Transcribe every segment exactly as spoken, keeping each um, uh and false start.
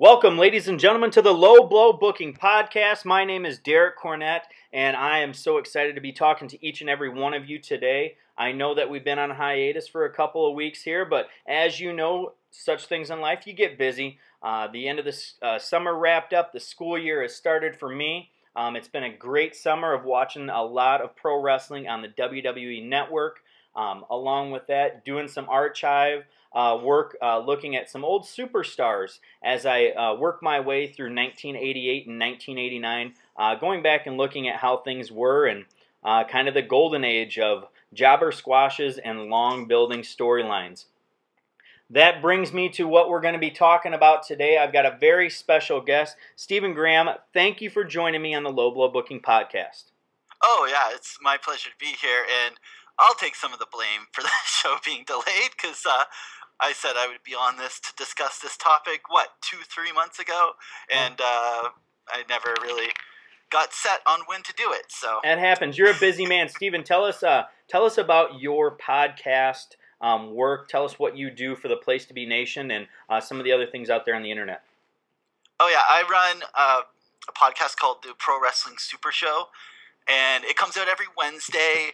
Welcome, ladies and gentlemen, to the Low Blow Booking Podcast. My name is Derek Cornett, and I am so excited to be talking to each and every one of you today. I know that we've been on hiatus for a couple of weeks here, but as you know, such things in life, you get busy. Uh, the end of the uh, summer wrapped up. The school year has started for me. Um, it's been a great summer of watching a lot of pro wrestling on the W W E Network. Um, along with that, doing some archive uh, work, uh, looking at some old superstars as I uh, work my way through nineteen eighty-eight and nineteen eighty-nine, uh, going back and looking at how things were and uh, kind of the golden age of jobber squashes and long building storylines. That brings me to what we're going to be talking about today. I've got a very special guest, Stephen Graham. Thank you for joining me on the Low Blow Booking Podcast. Oh, yeah, it's my pleasure to be here, and I'll take some of the blame for the show being delayed, because uh, I said I would be on this to discuss this topic, what, two, three months ago, and uh, I never really got set on when to do it, so. That happens. You're a busy man. Stephen, tell us uh, tell us about your podcast um, work. Tell us what you do for the Place to Be Nation and uh, some of the other things out there on the internet. Oh, yeah, I run uh, a podcast called the Pro Wrestling Super Show, and it comes out every Wednesday.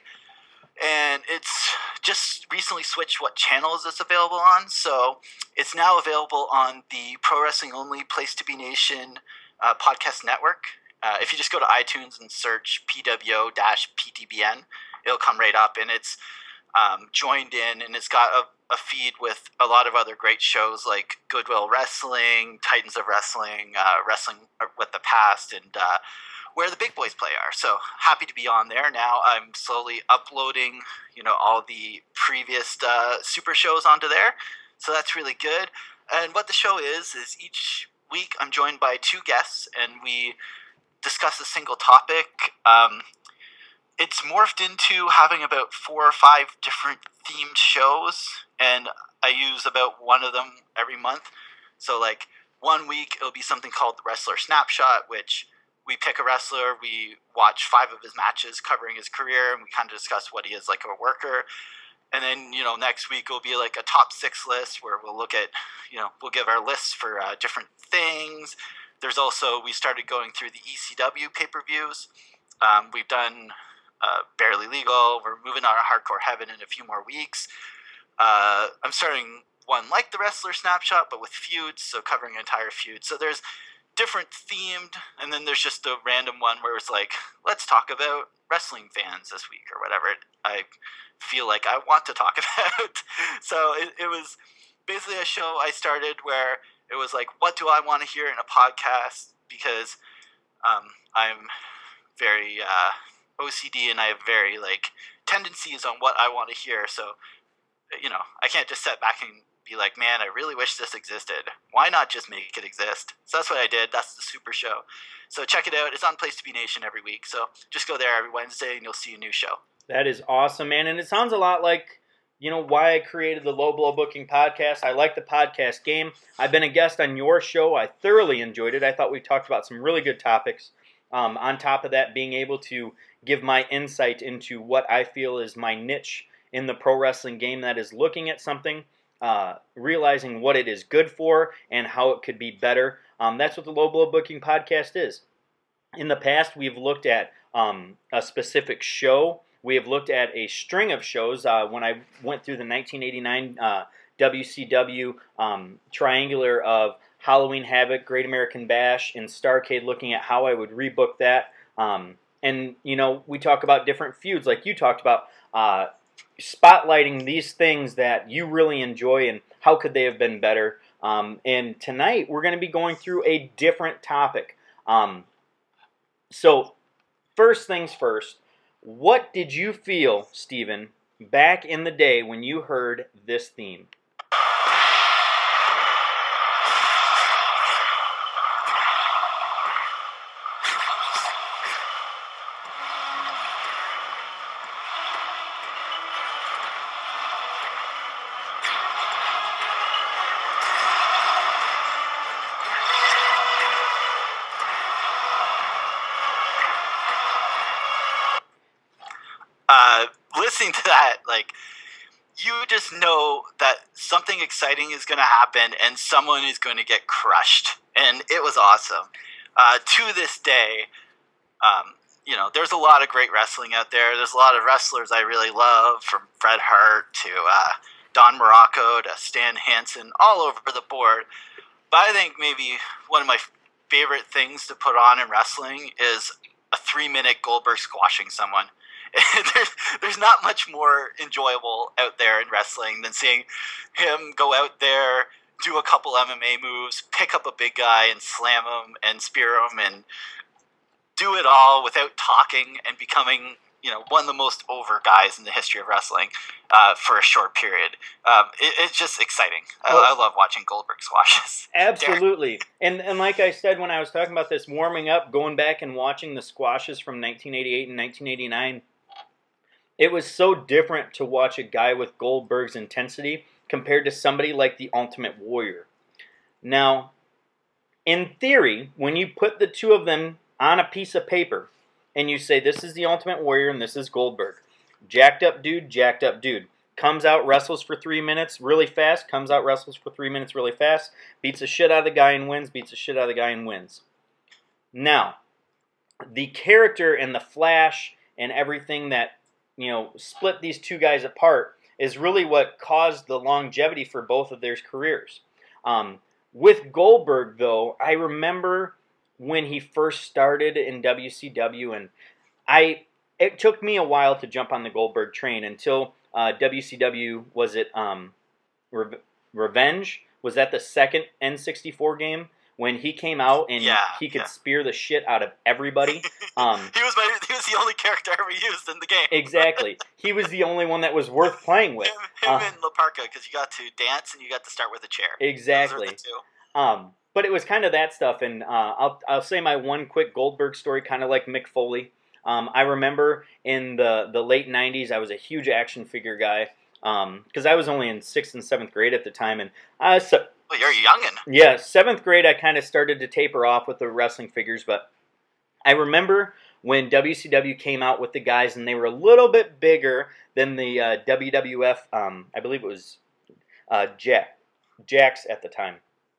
And it's just recently switched what channels it's available on. So it's now available on the Pro Wrestling Only Place to Be Nation uh, podcast network. Uh, if you just go to iTunes and search P W O P T B N, it'll come right up. And it's um, joined in, and it's got a, a feed with a lot of other great shows like Goodwill Wrestling, Titans of Wrestling, uh, Wrestling with the Past, and uh, Where the Big Boys Play are. So happy to be on there. Now I'm slowly uploading, you know, all the previous uh, super shows onto there. So that's really good. And what the show is, is each week I'm joined by two guests and we discuss a single topic. Um, it's morphed into having about four or five different themed shows, and I use about one of them every month. So like one week it'll be something called the Wrestler Snapshot, which we pick a wrestler, we watch five of his matches covering his career, and we kind of discuss what he is like a worker. And then, you know, next week will be like a top six list where we'll look at, you know, we'll give our lists for uh, different things. There's also, we started going through the E C W pay-per-views. Um, we've done uh, Barely Legal. We're moving on to Hardcore Heaven in a few more weeks. Uh, I'm starting one like the Wrestler Snapshot, but with feuds, so covering an entire feud. So there's different themed, and then there's just a random one where it's like, let's talk about wrestling fans this week or whatever I feel like I want to talk about. So it, it was basically a show I started where it was like, what do I want to hear in a podcast? Because um, I'm very uh, O C D and I have very like tendencies on what I want to hear. So, you know, I can't just sit back and be like, man, I really wish this existed. Why not just make it exist? So that's what I did. That's the super show. So check it out. It's on Place to Be Nation every week. So just go there every Wednesday and you'll see a new show. That is awesome, man. And it sounds a lot like, you know, why I created the Low Blow Booking Podcast. I like the podcast game. I've been a guest on your show. I thoroughly enjoyed it. I thought we talked about some really good topics. Um, on top of that, being able to give my insight into what I feel is my niche in the pro wrestling game, that is looking at something, Uh, realizing what it is good for and how it could be better. Um, that's what the Low Blow Booking Podcast is. In the past, we've looked at um, a specific show. We have looked at a string of shows. Uh, when I went through the nineteen eighty-nine uh, W C W um, triangular of Halloween Havoc, Great American Bash, and Starrcade, looking at how I would rebook that. Um, and, you know, we talk about different feuds, like you talked about, uh, spotlighting these things that you really enjoy and how could they have been better. Um, and tonight we're going to be going through a different topic. Um, so first things first, what did you feel, Stephen, back in the day when you heard this theme? Uh, listening to that, like, you just know that something exciting is going to happen and someone is going to get crushed. and it was awesome. Uh, to this day, um, you know, there's a lot of great wrestling out there. There's a lot of wrestlers I really love, from Bret Hart to uh, Don Morocco to Stan Hansen, all over the board. But I think maybe one of my favorite things to put on in wrestling is a three-minute Goldberg squashing someone. there's, there's not much more enjoyable out there in wrestling than seeing him go out there, do a couple M M A moves, pick up a big guy and slam him and spear him and do it all without talking and becoming, you know, one of the most over guys in the history of wrestling uh, for a short period. Um, it, it's just exciting. I, Well, I love watching Goldberg squashes. Absolutely. And and like I said when I was talking about this, warming up, going back and watching the squashes from nineteen eighty-eight and nineteen eighty-nine, it was so different to watch a guy with Goldberg's intensity compared to somebody like the Ultimate Warrior. Now, in theory, when you put the two of them on a piece of paper and you say this is the Ultimate Warrior and this is Goldberg, jacked up dude, jacked up dude, comes out, wrestles for three minutes really fast, comes out, wrestles for three minutes really fast, beats the shit out of the guy and wins, beats the shit out of the guy and wins. Now, the character and the flash and everything that, you know, split these two guys apart is really what caused the longevity for both of their careers. Um, with Goldberg, though, I remember when he first started in W C W, and I it took me a while to jump on the Goldberg train until uh, W C W, was it um, Re- Revenge? Was that the second N sixty-four game? When he came out and Yeah, he could yeah. spear the shit out of everybody. Um, he was my, he was the only character I ever used in the game. exactly. He was the only one that was worth playing with. Him, him Uh, and Laparca, because you got to dance and you got to start with a chair. Exactly. Those are the two. Um, but it was kind of that stuff, and uh, I'll I'll say my one quick Goldberg story, kind of like Mick Foley. Um, I remember in the, the late nineties, I was a huge action figure guy because um, I was only in sixth and seventh grade at the time, and I was, so, Well, you're a youngin'. yeah, seventh grade I kind of started to taper off with the wrestling figures, but I remember when W C W came out with the guys, and they were a little bit bigger than the uh, W W F. Um, I believe it was uh, Jack Jax at the time.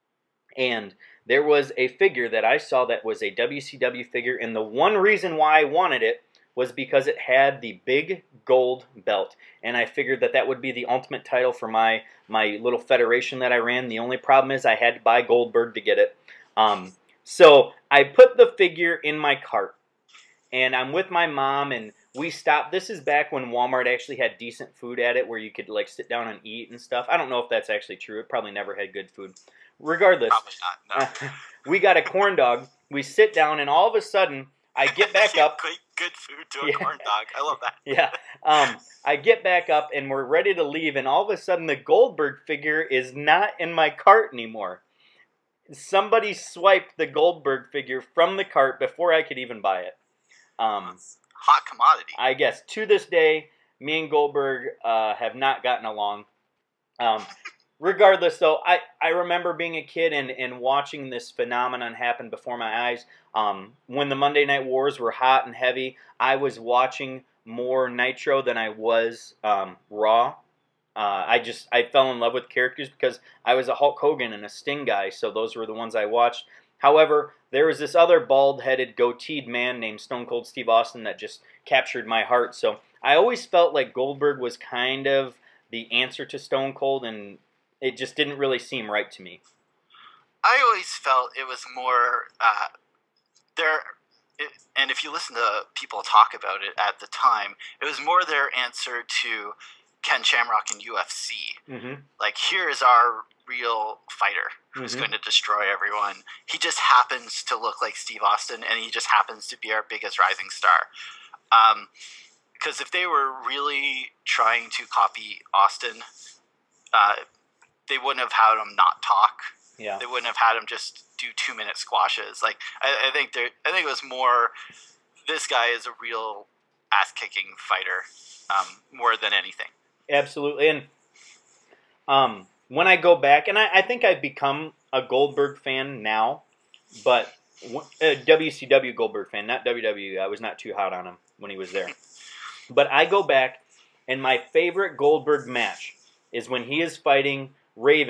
And there was a figure that I saw that was a W C W figure, and the one reason why I wanted it was because it had the big gold belt, and I figured that that would be the ultimate title for my, my little federation that I ran. The only problem is I had to buy Goldberg to get it. Um, so I put the figure in my cart, and I'm with my mom, and we stopped. This is back when Walmart actually had decent food at it, where you could like sit down and eat and stuff. I don't know if that's actually true. It probably never had good food. Regardless, Probably not, no. we got a corn dog. We sit down, and all of a sudden, I get back up. Great, good food to a Yeah. corn dog. I love that. Yeah. Um, I get back up, and we're ready to leave, and all of a sudden, the Goldberg figure is not in my cart anymore. Somebody swiped the Goldberg figure from the cart before I could even buy it. Um, Hot commodity. I guess to this day, me and Goldberg uh, have not gotten along. Um, regardless, though, I, I remember being a kid and, and watching this phenomenon happen before my eyes. Um, when the Monday Night Wars were hot and heavy, I was watching more Nitro than I was um, Raw. Uh, I just I fell in love with characters because I was a Hulk Hogan and a Sting guy, so those were the ones I watched. However, there was this other bald-headed, goateed man named Stone Cold Steve Austin that just captured my heart. So I always felt like Goldberg was kind of the answer to Stone Cold, and it just didn't really seem right to me. I always felt it was more uh, there, it, and if you listen to people talk about it at the time, it was more their answer to Ken Shamrock in U F C. Mm-hmm. Like, here is our real fighter who's Mhm. going to destroy everyone. He just happens to look like Steve Austin, and he just happens to be our biggest rising star. Um, because if they were really trying to copy Austin, uh, they wouldn't have had him not talk. Yeah. They wouldn't have had him just do two minute squashes. Like, I, I think there, I think it was more, this guy is a real ass kicking fighter, um, more than anything. Absolutely. And um, when I go back, and I, I think I've become a Goldberg fan now, but a W C W Goldberg fan, not W W E. I was not too hot on him when he was there. But I go back, and my favorite Goldberg match is when he is fighting Raven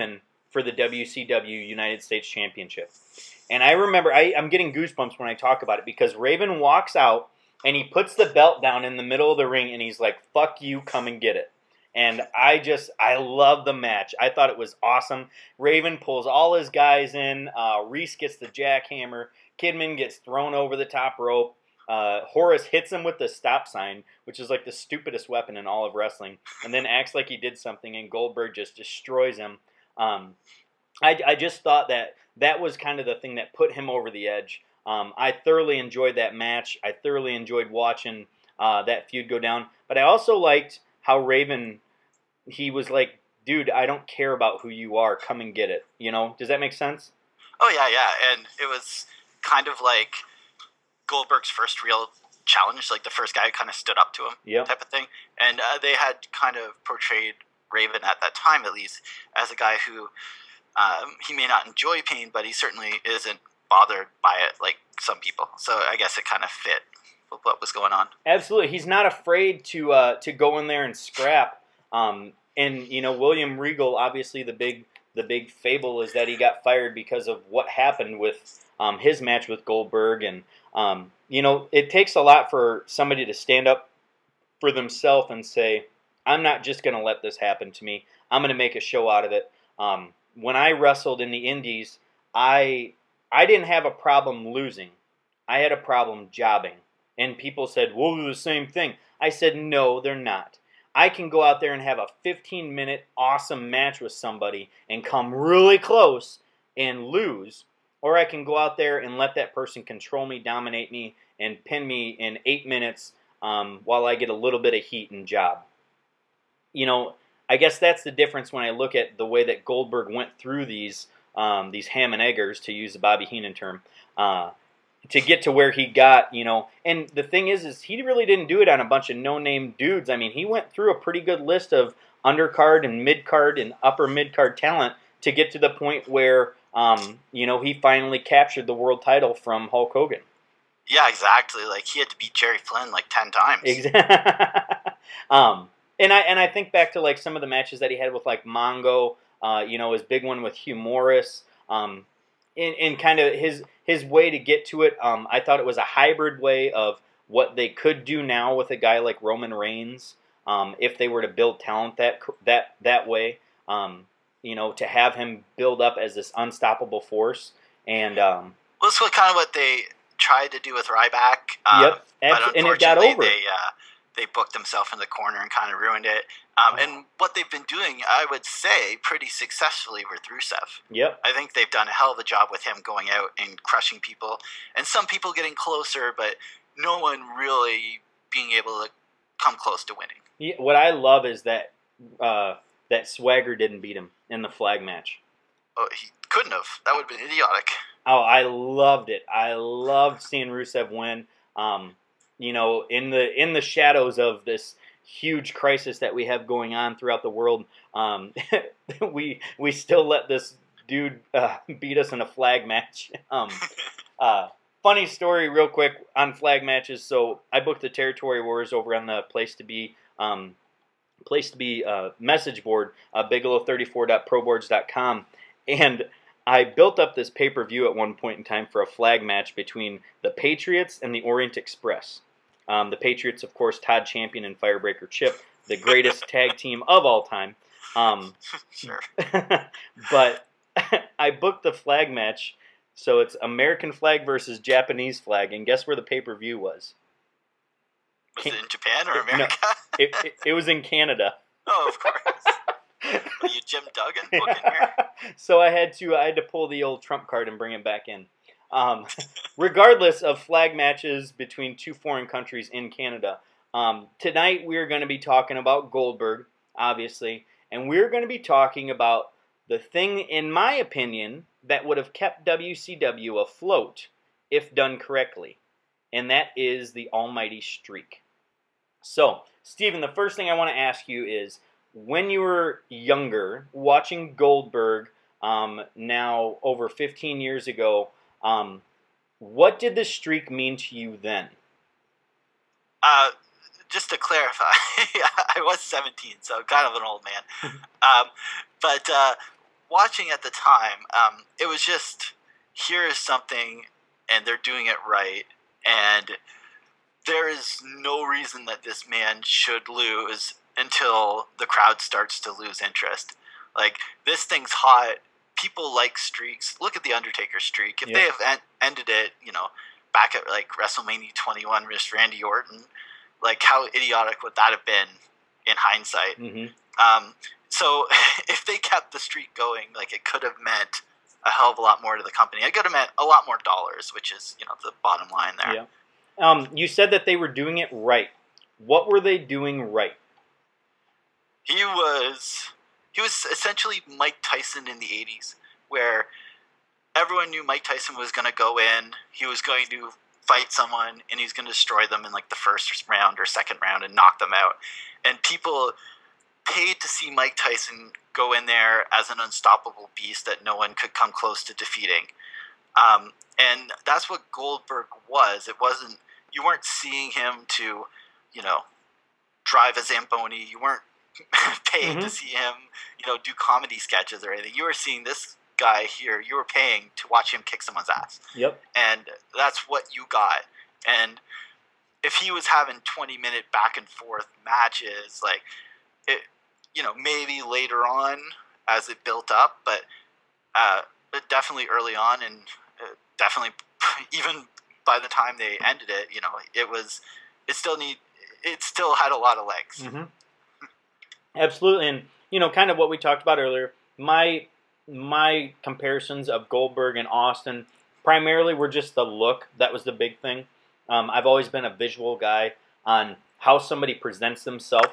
for the W C W United States Championship. And I remember, I, I'm getting goosebumps when I talk about it because Raven walks out and he puts the belt down in the middle of the ring and he's like, fuck you, come and get it. And I just, I love the match. I thought it was awesome. Raven pulls all his guys in. Uh, Reese gets the jackhammer. Kidman gets thrown over the top rope. Uh, Horace hits him with the stop sign, which is like the stupidest weapon in all of wrestling, and then acts like he did something, and Goldberg just destroys him. Um, I, I just thought that that was kind of the thing that put him over the edge. Um, I thoroughly enjoyed that match. I thoroughly enjoyed watching uh, that feud go down. But I also liked how Raven, he was like, dude, I don't care about who you are. Come and get it. You know? Does that make sense? Oh, yeah, yeah. And it was kind of like Goldberg's first real challenge, like the first guy who kind of stood up to him, yep. type of thing. And uh, they had kind of portrayed Raven at that time, at least, as a guy who um, he may not enjoy pain, but he certainly isn't bothered by it like some people. So I guess it kind of fit with what was going on. Absolutely, he's not afraid to uh, to go in there and scrap. Um, and you know, William Regal, obviously the big the big fable is that he got fired because of what happened with um, his match with Goldberg. And um, you know, it takes a lot for somebody to stand up for themselves and say, I'm not just going to let this happen to me. I'm going to make a show out of it. Um, when I wrestled in the Indies, I I didn't have a problem losing. I had a problem jobbing. And people said, well, they're the same thing. I said, no, they're not. I can go out there and have a fifteen-minute awesome match with somebody and come really close and lose. Or I can go out there and let that person control me, dominate me, and pin me in eight minutes um, while I get a little bit of heat and job. You know, I guess that's the difference when I look at the way that Goldberg went through these um, these ham and eggers, to use the Bobby Heenan term, uh, to get to where he got, you know. And the thing is, is he really didn't do it on a bunch of no-name dudes. I mean, he went through a pretty good list of undercard and mid-card and upper mid-card talent to get to the point where, um, you know, he finally captured the world title from Hulk Hogan. Yeah, exactly. Like, he had to beat Jerry Flynn like ten times. Exactly. um, and I and I think back to like some of the matches that he had with like Mongo. Uh, you know, his big one with Hugh Morris. Um, and, and kind of his his way to get to it. Um, I thought it was a hybrid way of what they could do now with a guy like Roman Reigns, um, if they were to build talent that that that way. Um, you know, to have him build up as this unstoppable force. And um, well, that's what kind of what they tried to do with Ryback. Um, yep, but and it got over. They, uh, they booked themselves in the corner and kind of ruined it. Um, oh. And what they've been doing, I would say, pretty successfully with Rusev. Yep. I think they've done a hell of a job with him going out and crushing people. And some people getting closer, but no one really being able to come close to winning. Yeah, what I love is that uh, that Swagger didn't beat him in the flag match. Oh, he couldn't have. That would have been idiotic. Oh, I loved it. I loved seeing Rusev win. Um, you know, in the in the shadows of this huge crisis that we have going on throughout the world, um, we we still let this dude uh, beat us in a flag match. um, uh, funny story, real quick on flag matches. So I booked the Territory Wars over on the Place to Be um, Place to Be uh, message board, uh, bigelow thirty-four dot pro boards dot com, and I built up this pay-per-view at one point in time for a flag match between the Patriots and the Orient Express. Um, the Patriots, of course, Todd Champion and Firebreaker Chip, the greatest tag team of all time. Um, sure. But I booked the flag match, so it's American flag versus Japanese flag, and guess where the pay-per-view was? Was it in Japan or America? No, it, it, it was in Canada. Oh, of course. Are you Jim Duggan booking here? So I had to I had to pull the old trump card and bring it back in. Um, regardless of flag matches between two foreign countries in Canada, um, tonight we're going to be talking about Goldberg, obviously, and we're going to be talking about the thing, in my opinion, that would have kept W C W afloat if done correctly, and that is the almighty streak. So, Steven, the first thing I want to ask you is, when you were younger, watching Goldberg um, now over fifteen years ago, Um, what did the streak mean to you then? Uh, just to clarify, I was seventeen, so kind of an old man. um, but uh, watching at the time, um, it was just, here is something, and they're doing it right, and there is no reason that this man should lose until the crowd starts to lose interest. Like, this thing's hot. People like streaks. Look at the Undertaker streak. If Yeah. they have en- ended it, you know, back at like WrestleMania twenty-one with Randy Orton, like, how idiotic would that have been in hindsight? Mm-hmm. Um, so if they kept the streak going, like, it could have meant a hell of a lot more to the company. It could have meant a lot more dollars, which is, you know, the bottom line there. Yeah. Um, you said that they were doing it right. What were they doing right? He was he was essentially Mike Tyson in the eighties, where everyone knew Mike Tyson was going to go in, he was going to fight someone, and he's going to destroy them in like the first round or second round and knock them out. And people paid to see Mike Tyson go in there as an unstoppable beast that no one could come close to defeating. Um, and that's what Goldberg was. It wasn't, you weren't seeing him to, you know, drive a Zamboni. You weren't paid Mm-hmm. to see him, you know, do comedy sketches or anything. You were seeing this guy here. You were paying to watch him kick someone's ass. Yep. And that's what you got. And if he was having twenty minute back and forth matches, like, it, you know, maybe later on as it built up, but uh, definitely early on, and uh, definitely even by the time they ended it, you know, it was, it still need, it still had a lot of legs. Mm-hmm. Absolutely. And, you know, kind of what we talked about earlier, my my comparisons of Goldberg and Austin primarily were just the look. That was the big thing. Um, I've always been a visual guy on how somebody presents themselves.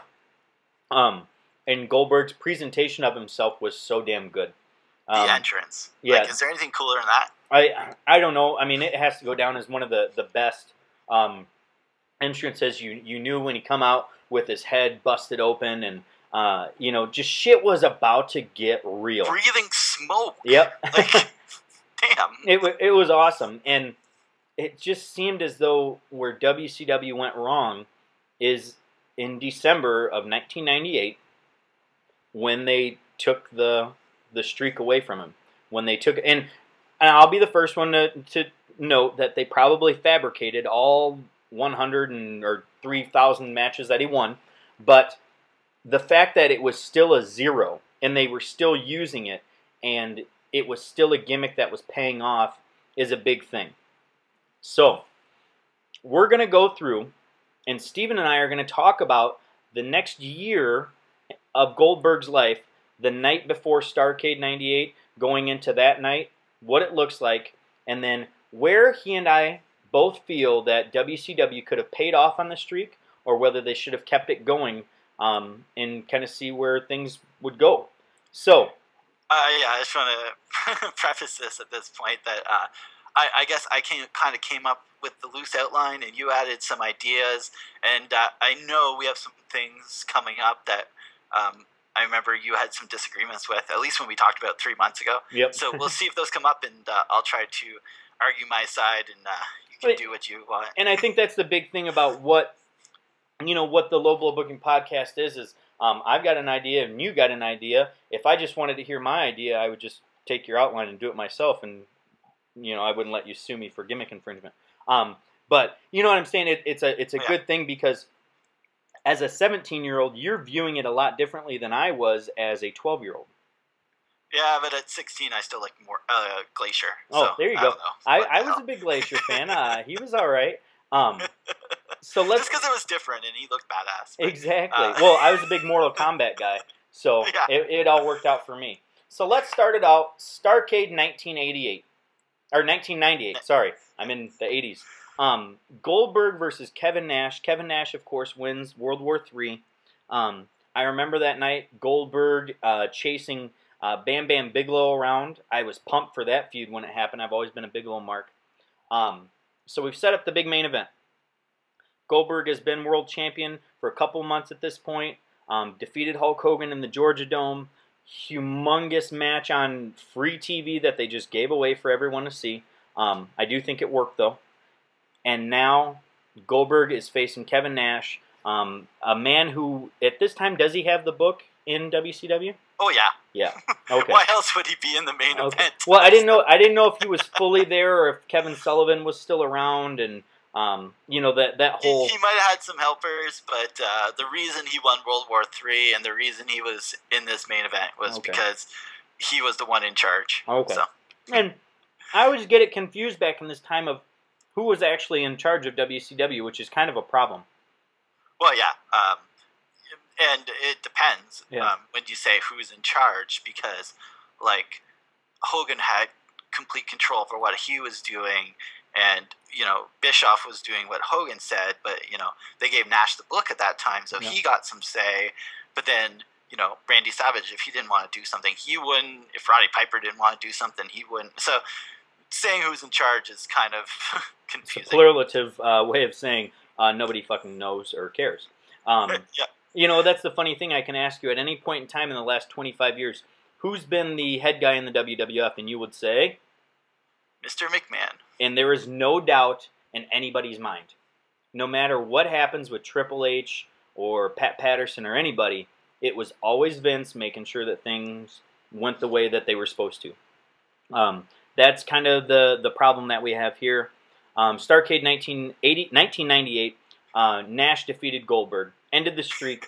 Um, and Goldberg's presentation of himself was so damn good. The Um, entrance. yeah. Like, is there anything cooler than that? I I don't know. I mean, it has to go down as one of the the best um, entrances. You you knew when he come out with his head busted open, and uh, you know, just shit was about to get real. Breathing smoke. Yep. Like, damn. It wa- it was awesome, and it just seemed as though where W C W went wrong is in December of nineteen ninety-eight when they took the the streak away from him. When they took and and I'll be the first one to to note that they probably fabricated all one hundred and or three thousand matches that he won, but the fact that it was still a zero and they were still using it and it was still a gimmick that was paying off is a big thing. So, we're going to go through, and Steven and I are going to talk about the next year of Goldberg's life, the night before Starrcade ninety-eight, going into that night, what it looks like, and then where he and I both feel that W C W could have paid off on the streak, or whether they should have kept it going, um, and kind of see where things would go. So, Uh, yeah, I just want to preface this at this point that uh, I, I guess I came, kind of came up with the loose outline, and you added some ideas, and uh, I know we have some things coming up that um, I remember you had some disagreements with, at least when we talked about three months ago. yep. So we'll see if those come up, and uh, I'll try to argue my side, and uh, you can Wait. do what you want. And I think that's the big thing about what, you know, what the Low Blow Booking Podcast is, is um, I've got an idea and you got an idea. If I just wanted to hear my idea, I would just take your outline and do it myself, and, you know, I wouldn't let you sue me for gimmick infringement. Um, but, you know what I'm saying? It, it's a, it's a Yeah. good thing because as a seventeen-year-old, you're viewing it a lot differently than I was as a twelve-year-old. Yeah, but at sixteen, I still like more uh, Glacier. Oh, so there you I go. don't know. I, What I the was hell? a big Glacier fan. Uh, he was all right. Um, so let's Just because it was different and he looked badass. but, exactly. uh, Well, I was a big Mortal Kombat guy, so Yeah. it, it all worked out for me. So let's start it out. Starrcade nineteen eighty-eight or nineteen ninety-eight. Sorry, I'm in the eighties. Um, Goldberg versus Kevin Nash. Kevin Nash, of course, wins World War Three. Um, I remember that night Goldberg uh, chasing uh, Bam Bam Bigelow around. I was pumped for that feud when it happened. I've always been a Bigelow mark. Um, so we've set up the big main event. Goldberg has been world champion for a couple months at this point. Um, defeated Hulk Hogan in the Georgia Dome. Humongous match on free T V that they just gave away for everyone to see. Um, I do think it worked though. And now Goldberg is facing Kevin Nash, um, a man who at this time, does he have the book in W C W? Oh yeah. Yeah. Okay. Why else would he be in the main Okay. event? Well, I didn't know. I didn't know if he was fully there or if Kevin Sullivan was still around, and um, you know that that whole. He, he might have had some helpers, but uh, the reason he won World War Three and the reason he was in this main event was Okay. because he was the one in charge. Okay. So. And I always get it confused back in this time of who was actually in charge of W C W, which is kind of a problem. Well, yeah. Um, and it depends Yeah. um, when you say who's in charge, because, like, Hogan had complete control over what he was doing, and, you know, Bischoff was doing what Hogan said, but, you know, they gave Nash the book at that time, so Yeah. he got some say, but then, you know, Randy Savage, if he didn't want to do something, he wouldn't. If Roddy Piper didn't want to do something, he wouldn't. So saying who's in charge is kind of confusing. It's a pluralative uh, way of saying uh, nobody fucking knows or cares. Um, yeah. You know, that's the funny thing. I can ask you at any point in time in the last twenty-five years, who's been the head guy in the W W F, and you would say? Mister McMahon. And there is no doubt in anybody's mind. No matter what happens with Triple H or Pat Patterson or anybody, it was always Vince making sure that things went the way that they were supposed to. Um, that's kind of the, the problem that we have here. Um, Starrcade nineteen eighty, nineteen ninety-eight, uh, Nash defeated Goldberg. Ended the streak.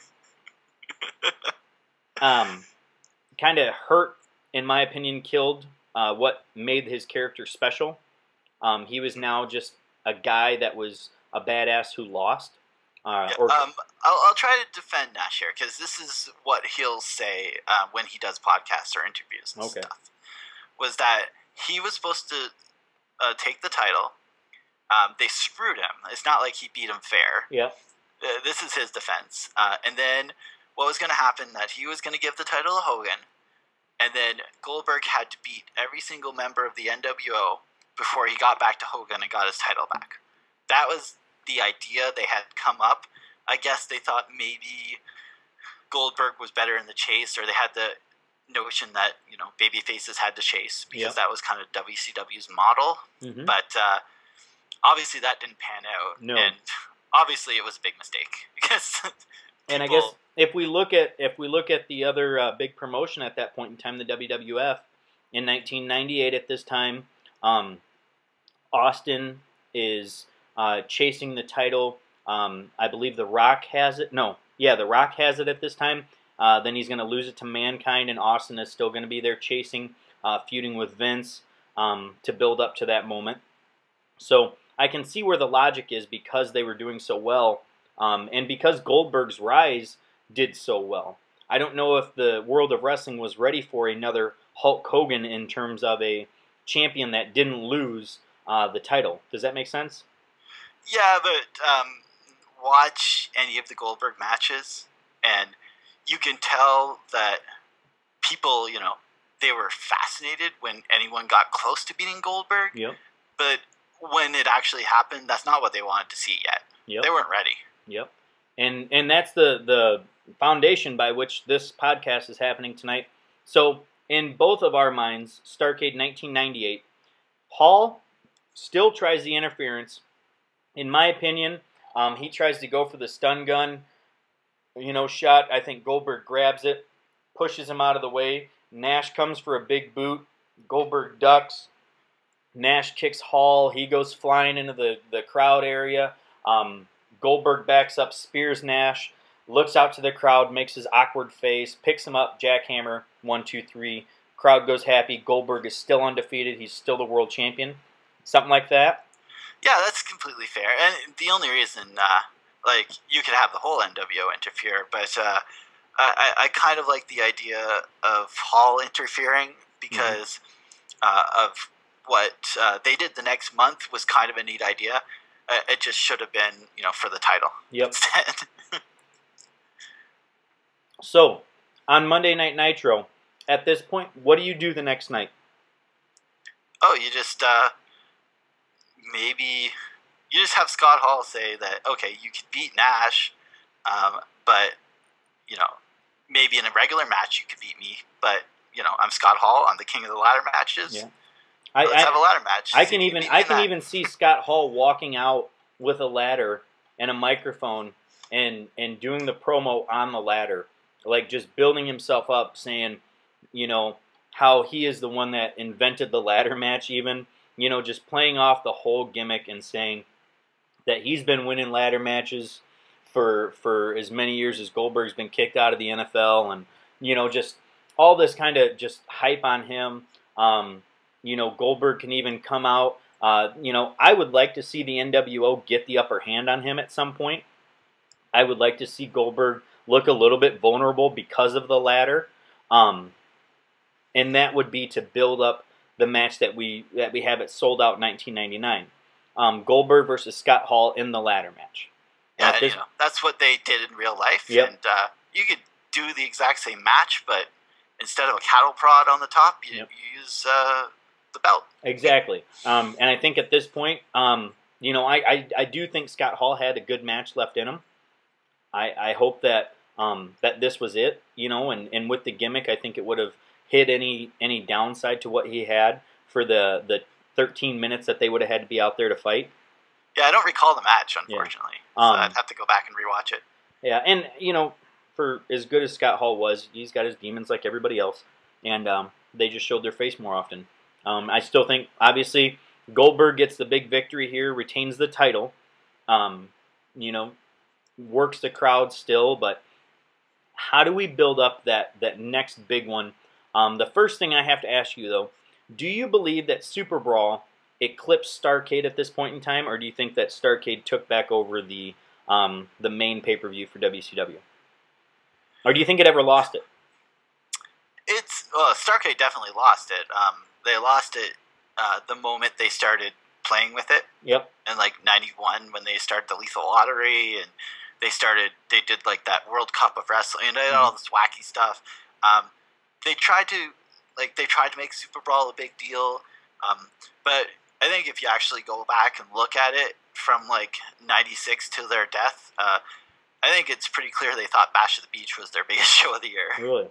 Um, kind of hurt, in my opinion, killed uh, what made his character special. Um, he was now just a guy that was a badass who lost. Uh, yeah, or, um, I'll, I'll try to defend Nash here, because this is what he'll say uh, when he does podcasts or interviews and Okay. stuff. Was that he was supposed to uh, take the title. Um, they screwed him. It's not like he beat him fair. yeah. Uh, this is his defense. Uh, and then what was going to happen, that he was going to give the title to Hogan, and then Goldberg had to beat every single member of the N W O before he got back to Hogan and got his title back. That was the idea they had come up. I guess they thought maybe Goldberg was better in the chase, or they had the notion that, you know, baby faces had to chase, because Yep. that was kind of W C W's model. Mm-hmm. But uh, obviously that didn't pan out. No. And obviously it was a big mistake, because And I people- guess if we look at if we look at the other uh, big promotion at that point in time, the W W F, in nineteen ninety-eight at this time, um, Austin is uh, chasing the title. Um, I believe The Rock has it. No, yeah, The Rock has it at this time. Uh, then he's going to lose it to Mankind, and Austin is still going to be there chasing, uh, feuding with Vince um, to build up to that moment. So I can see where the logic is, because they were doing so well, um, and because Goldberg's rise did so well. I don't know if the world of wrestling was ready for another Hulk Hogan in terms of a champion that didn't lose uh, the title. Does that make sense? Yeah, but um, watch any of the Goldberg matches, and you can tell that people, you know, they were fascinated when anyone got close to beating Goldberg. Yep. But when it actually happened, that's not what they wanted to see yet. Yep. They weren't ready. Yep. And and that's the, the foundation by which this podcast is happening tonight. So, in both of our minds, Starrcade nineteen ninety-eight, Hall still tries the interference. In my opinion, um, he tries to go for the stun gun, you know, shot. I think Goldberg grabs it, pushes him out of the way. Nash comes for a big boot. Goldberg ducks. Nash kicks Hall. He goes flying into the, the crowd area. Um, Goldberg backs up, spears Nash, looks out to the crowd, makes his awkward face, picks him up, jackhammer, one, two, three. Crowd goes happy. Goldberg is still undefeated. He's still the world champion. Something like that. Yeah, that's completely fair. And the only reason, uh, like, you could have the whole N W O interfere, but uh, I, I kind of like the idea of Hall interfering, because mm-hmm. uh, of what uh, they did the next month was kind of a neat idea. Uh, it just should have been, you know, for the title Yep. instead. So, on Monday Night Nitro, at this point, what do you do the next night? Oh, you just, uh, maybe, you just have Scott Hall say that, okay, you could beat Nash, um, but, you know, maybe in a regular match you could beat me, but, you know, I'm Scott Hall, I'm the king of the ladder matches. Yeah. I, Let's I, have a ladder match. I See can if you even beat me I in can that. even see Scott Hall walking out with a ladder and a microphone and and doing the promo on the ladder. like just building himself up, saying, you know, how he is the one that invented the ladder match even, you know, just playing off the whole gimmick and saying that he's been winning ladder matches for for as many years as Goldberg's been kicked out of the N F L, and, you know, just all this kind of just hype on him. Um, you know, Goldberg can even come out. Uh, you know, I would like to see the N W O get the upper hand on him at some point. I would like to see Goldberg look a little bit vulnerable because of the ladder. Um, and that would be to build up the match that we that we have at Sold Out nineteen ninety-nine. Um, Goldberg versus Scott Hall in the ladder match. Yeah, this, you know, that's what they did in real life. Yep. And uh, you could do the exact same match, but instead of a cattle prod on the top, you, yep. you use uh, the belt. Exactly. Um, and I think at this point, um, you know, I, I, I do think Scott Hall had a good match left in him. I, I hope that um, that this was it, you know, and, and with the gimmick, I think it would have hit any any downside to what he had for the, the thirteen minutes that they would have had to be out there to fight. Yeah, I don't recall the match, unfortunately. Yeah. Um, so I'd have to go back and rewatch it. Yeah, and, you know, for as good as Scott Hall was, he's got his demons like everybody else, and um, they just showed their face more often. Um, I still think, obviously, Goldberg gets the big victory here, retains the title, um, you know, works the crowd still, but how do we build up that, that next big one? Um, the first thing I have to ask you, though, do you believe that Super Brawl eclipsed Starrcade at this point in time, or do you think that Starrcade took back over the um, the main pay-per-view for W C W? Or do you think it ever lost it? It's well, Starrcade definitely lost it. Um, they lost it uh, the moment they started playing with it. Yep. In like ninety-one, when they started the Lethal Lottery, and they started, they did like that World Cup of Wrestling, and they did all this wacky stuff. Um, they tried to, like, they tried to make Super Brawl a big deal, um, but I think if you actually go back and look at it from like ninety-six to their death, uh, I think it's pretty clear they thought Bash at the Beach was their biggest show of the year. Really?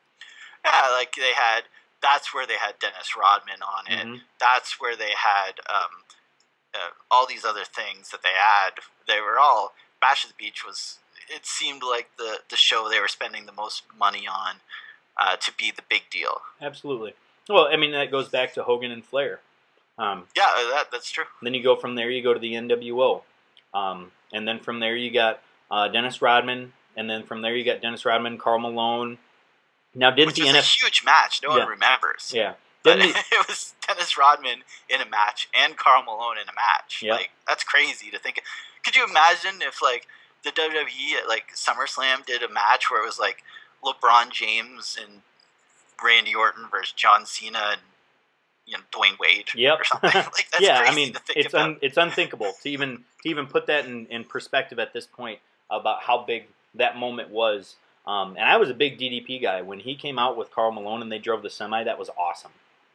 Yeah, like they had, that's where they had Dennis Rodman on it. Mm-hmm. That's where they had um, uh, all these other things that they had. They were all, Bash at the Beach was, it seemed like the, the show they were spending the most money on uh, to be the big deal. Absolutely. Well, I mean, that goes back to Hogan and Flair. Um, yeah, that that's true. Then you go from there, you go to the N W O. Um, and then from there you got uh, Dennis Rodman, and then from there you got Dennis Rodman, Karl Malone. Now, didn't Which the was N F L... a huge match. No yeah. one remembers. Yeah. But The... it was Dennis Rodman in a match and Karl Malone in a match. Yep. Like, that's crazy to think. Could you imagine if, like, the W W E at, like, SummerSlam did a match where it was, like, LeBron James and Randy Orton versus John Cena and, you know, Dwayne Wade yep. or something? Like, that's yeah, crazy I mean, to think it's about. un, it's unthinkable to even to even put that in, in perspective at this point about how big that moment was. Um, and I was a big D D P guy. When he came out with Karl Malone and they drove the semi, that was awesome.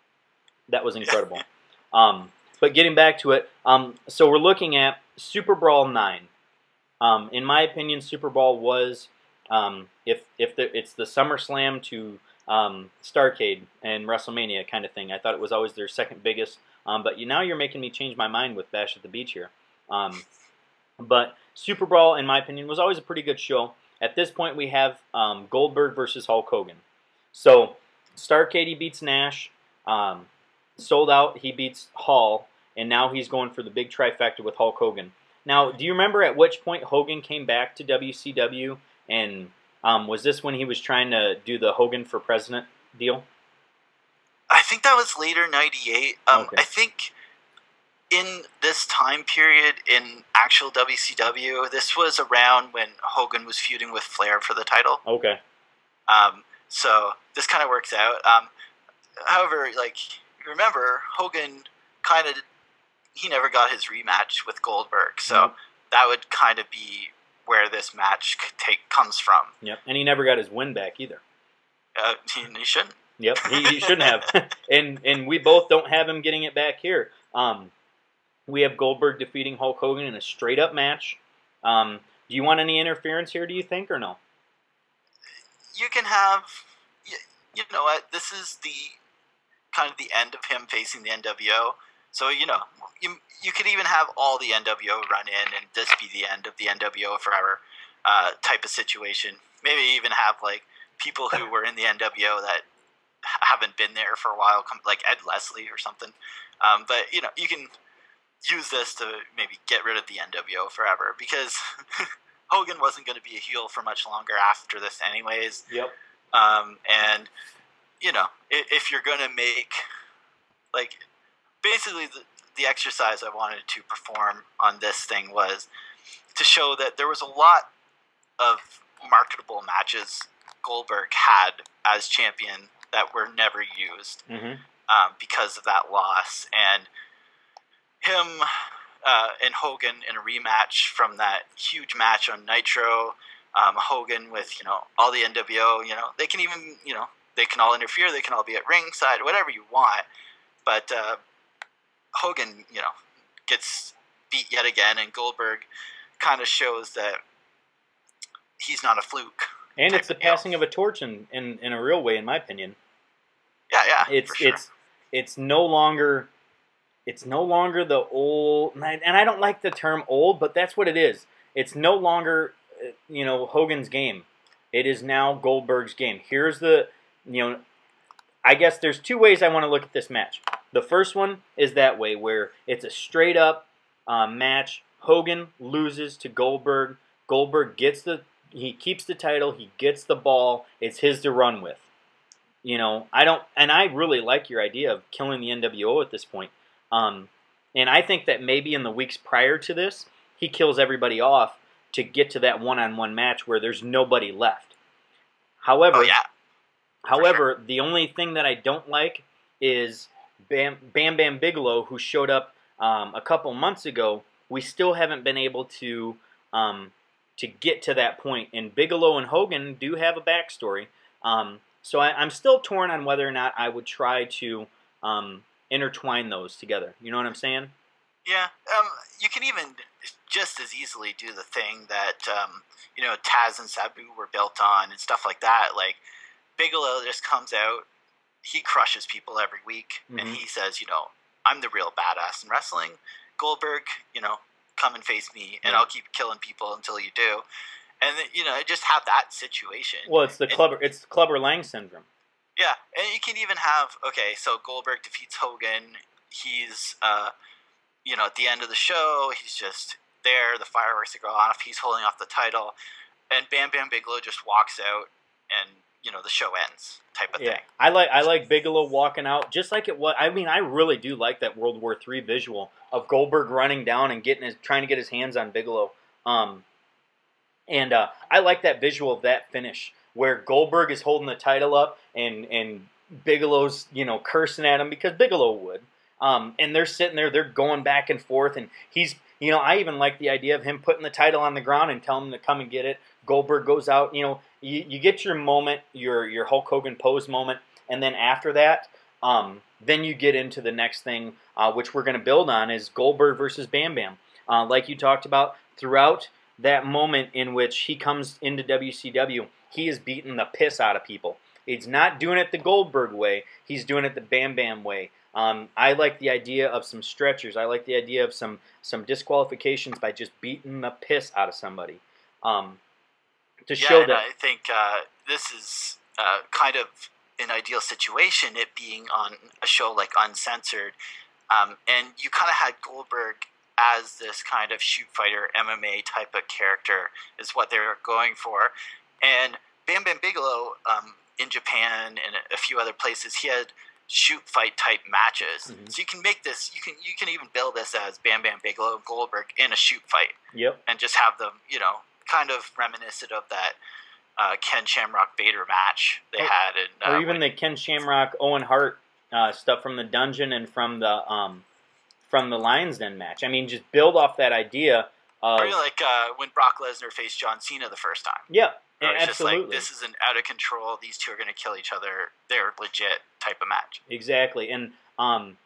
That was incredible. um, but getting back to it, um, so we're looking at Super Brawl nine. Um, in my opinion, Super Brawl was, um, if if the, it's the SummerSlam to um, Starrcade and WrestleMania kind of thing. I thought it was always their second biggest. Um, but you, now you're making me change my mind with Bash at the Beach here. Um, but Super Brawl, in my opinion, was always a pretty good show. At this point, we have um, Goldberg versus Hulk Hogan. So Starrcade, he beats Nash. Um, Sold Out, he beats Hall. And now he's going for the big trifecta with Hulk Hogan. Now, do you remember at which point Hogan came back to W C W? And um, was this when he was trying to do the Hogan for President deal? I think that was later ninety-eight. Um, Okay. I think in this time period in actual W C W, this was around when Hogan was feuding with Flair for the title. Okay. Um, so this kind of works out. Um, however, like, remember, Hogan kind of, he never got his rematch with Goldberg. So Mhm. that would kind of be where this match c- take comes from. Yep. And he never got his win back either. Uh, he, he shouldn't. Yep, he, he shouldn't have. and and we both don't have him getting it back here. Um, we have Goldberg defeating Hulk Hogan in a straight-up match. Um, do you want any interference here, do you think, or no? You can have, you, you know what, this is the kind of the end of him facing the N W O. So, you know, you you could even have all the N W O run in and this be the end of the N W O forever uh, type of situation. maybe even have like people who were in the N W O that haven't been there for a while, like Ed Leslie or something. Um, but you know, you can use this to maybe get rid of the N W O forever, because Hogan wasn't going to be a heel for much longer after this, anyways. Yep. Um, and you know, if, if you're going to make like basically the, the exercise I wanted to perform on this thing was to show that there was a lot of marketable matches Goldberg had as champion that were never used mm-hmm. um, because of that loss. And him uh, and Hogan in a rematch from that huge match on Nitro, um, Hogan with, you know, all the N W O, you know, they can even, you know, they can all interfere, they can all be at ringside, whatever you want. But uh, Hogan, you know, gets beat yet again, and Goldberg kind of shows that he's not a fluke. And it's the passing of a torch in, in, in a real way, in my opinion. Yeah, yeah. It's for sure. it's it's no longer it's no longer the old, and I, and I don't like the term old, but that's what it is. It's no longer, you know, Hogan's game. It is now Goldberg's game. Here's the, you know, I guess there's two ways I want to look at this match. The first one is that way, where it's a straight up uh, match. Hogan loses to Goldberg. Goldberg gets the He keeps the title. He gets the ball. It's his to run with. You know, I don't, and I really like your idea of killing the N W O at this point. Um, and I think that maybe in the weeks prior to this, he kills everybody off to get to that one-on-one match where there's nobody left. However, oh, yeah. however, sure. The only thing that I don't like is Bam Bam, Bam Bigelow, who showed up um, a couple months ago. We still haven't been able to. Um, to get to that point. And Bigelow and Hogan do have a backstory. Um, so I, I'm still torn on whether or not I would try to um, intertwine those together. You know what I'm saying? Yeah. Um, you can even just as easily do the thing that, um, you know, Taz and Sabu were built on and stuff like that. Like, Bigelow just comes out, he crushes people every week, mm-hmm. and he says, you know, I'm the real badass in wrestling. Goldberg, you know, come and face me, and I'll keep killing people until you do. And you know, just have that situation. Well, it's the and, Clubber, it's Clubber Lang syndrome. Yeah, and you can even have okay. So Goldberg defeats Hogan. He's, uh, you know, at the end of the show, he's just there. The fireworks are going off. He's holding off the title, and Bam Bam Bigelow just walks out, and you know, the show ends. Type of yeah. thing. I like I like Bigelow walking out just like it was. I mean, I really do like that World War Three visual of Goldberg running down and getting his trying to get his hands on Bigelow. Um, and uh, I like that visual of that finish where Goldberg is holding the title up and and Bigelow's, you know, cursing at him because Bigelow would. Um, and they're sitting there, they're going back and forth, and he's, you know, I even like the idea of him putting the title on the ground and telling him to come and get it. Goldberg goes out, you know, you, you get your moment, your your Hulk Hogan pose moment, and then after that, um, then you get into the next thing, uh, which we're going to build on, is Goldberg versus Bam Bam. Uh, like you talked about, throughout that moment in which he comes into W C W, he is beating the piss out of people. He's not doing it the Goldberg way, he's doing it the Bam Bam way. Um, I like the idea of some stretchers. I like the idea of some some disqualifications by just beating the piss out of somebody. Um, to yeah, show and that I think uh, this is uh, kind of an ideal situation, it being on a show like Uncensored. Um, and you kind of had Goldberg as this kind of shoot fighter, M M A type of character is what they were going for. And Bam Bam Bigelow, um, in Japan and a few other places, he had shoot fight type matches. Mm-hmm. So you can make this, you can you can even build this as Bam Bam Bigelow and Goldberg in a shoot fight. Yep. And just have them, you know, kind of reminiscent of that uh, Ken Shamrock Vader match they or, had. In, uh, or even when, the Ken Shamrock Owen Hart uh, stuff from the dungeon and from the um, from the Lions Den match. I mean, just build off that idea of... Or like uh, when Brock Lesnar faced John Cena the first time. Yeah, It's absolutely. just like, this isn't out of control. These two are going to kill each other. They're legit type of match. Exactly. And um,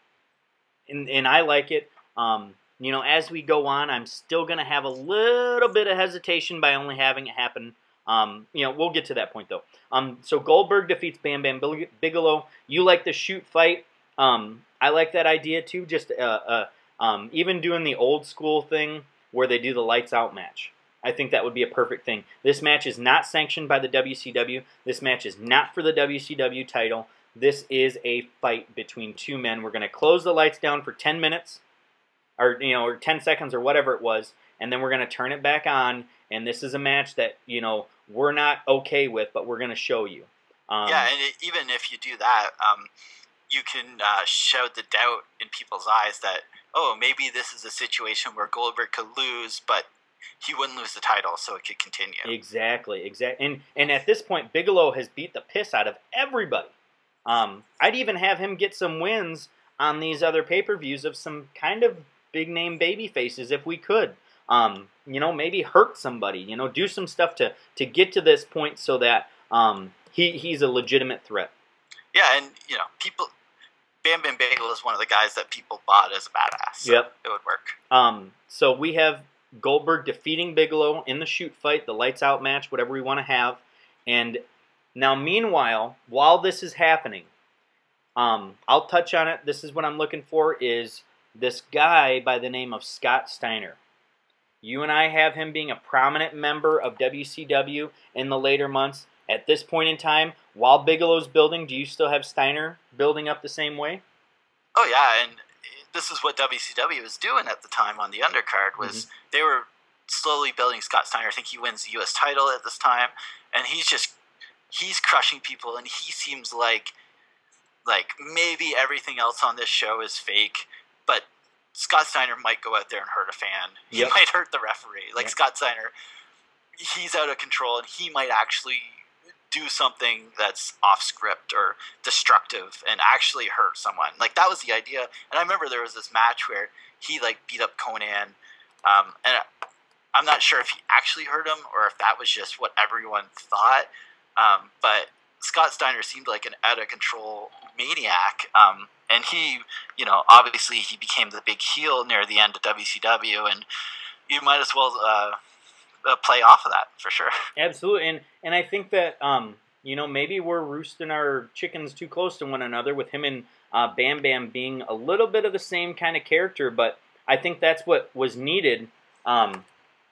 and, and I like it. Um, you know, as we go on, I'm still going to have a little bit of hesitation by only having it happen. Um, you know, we'll get to that point, though. Um, so Goldberg defeats Bam Bam Bigelow. You like the shoot fight. Um, I like that idea, too. Just uh, uh, um, even doing the old school thing where they do the lights out match. I think that would be a perfect thing. This match is not sanctioned by the W C W. This match is not for the W C W title. This is a fight between two men. We're going to close the lights down for ten minutes, or you know, or ten seconds, or whatever it was, and then we're going to turn it back on. And this is a match that you know we're not okay with, but we're going to show you. Um, yeah, and it, even if you do that, um, you can uh, show the doubt in people's eyes that oh, maybe this is a situation where Goldberg could lose, but he wouldn't lose the title, so it could continue. Exactly, exactly. And and at this point, Bigelow has beat the piss out of everybody. Um, I'd even have him get some wins on these other pay-per-views of some kind of big-name baby faces if we could. Um, you know, maybe hurt somebody. You know, do some stuff to, to get to this point so that um, he he's a legitimate threat. Yeah, and you know, people. Bam Bam Bigelow is one of the guys that people bought as a badass. So yep, it would work. Um, so we have Goldberg defeating Bigelow in the shoot fight, the lights out match, whatever we want to have. And now, meanwhile, while this is happening, um, I'll touch on it. This is what I'm looking for, is this guy by the name of Scott Steiner. You and I have him being a prominent member of W C W in the later months. At this point in time, while Bigelow's building, do you still have Steiner building up the same way? Oh, yeah, and this is what W C W was doing at the time on the undercard, was mm-hmm. they were slowly building Scott Steiner. I think he wins the U S title at this time, and he's just, he's crushing people, and he seems like, like maybe everything else on this show is fake, but Scott Steiner might go out there and hurt a fan. He yep. might hurt the referee. Like yep. Scott Steiner, he's out of control, and he might actually do something that's off script or destructive and actually hurt someone. Like, that was the idea. And I remember there was this match where he like beat up Conan, um, and I'm not sure if he actually hurt him or if that was just what everyone thought. Um, but Scott Steiner seemed like an out of control maniac, um, and he, you know, obviously he became the big heel near the end of W C W, and you might as well uh, uh, play off of that for sure. Absolutely, and and I think that um, you know, maybe we're roosting our chickens too close to one another with him and uh, Bam Bam being a little bit of the same kind of character, but I think that's what was needed um,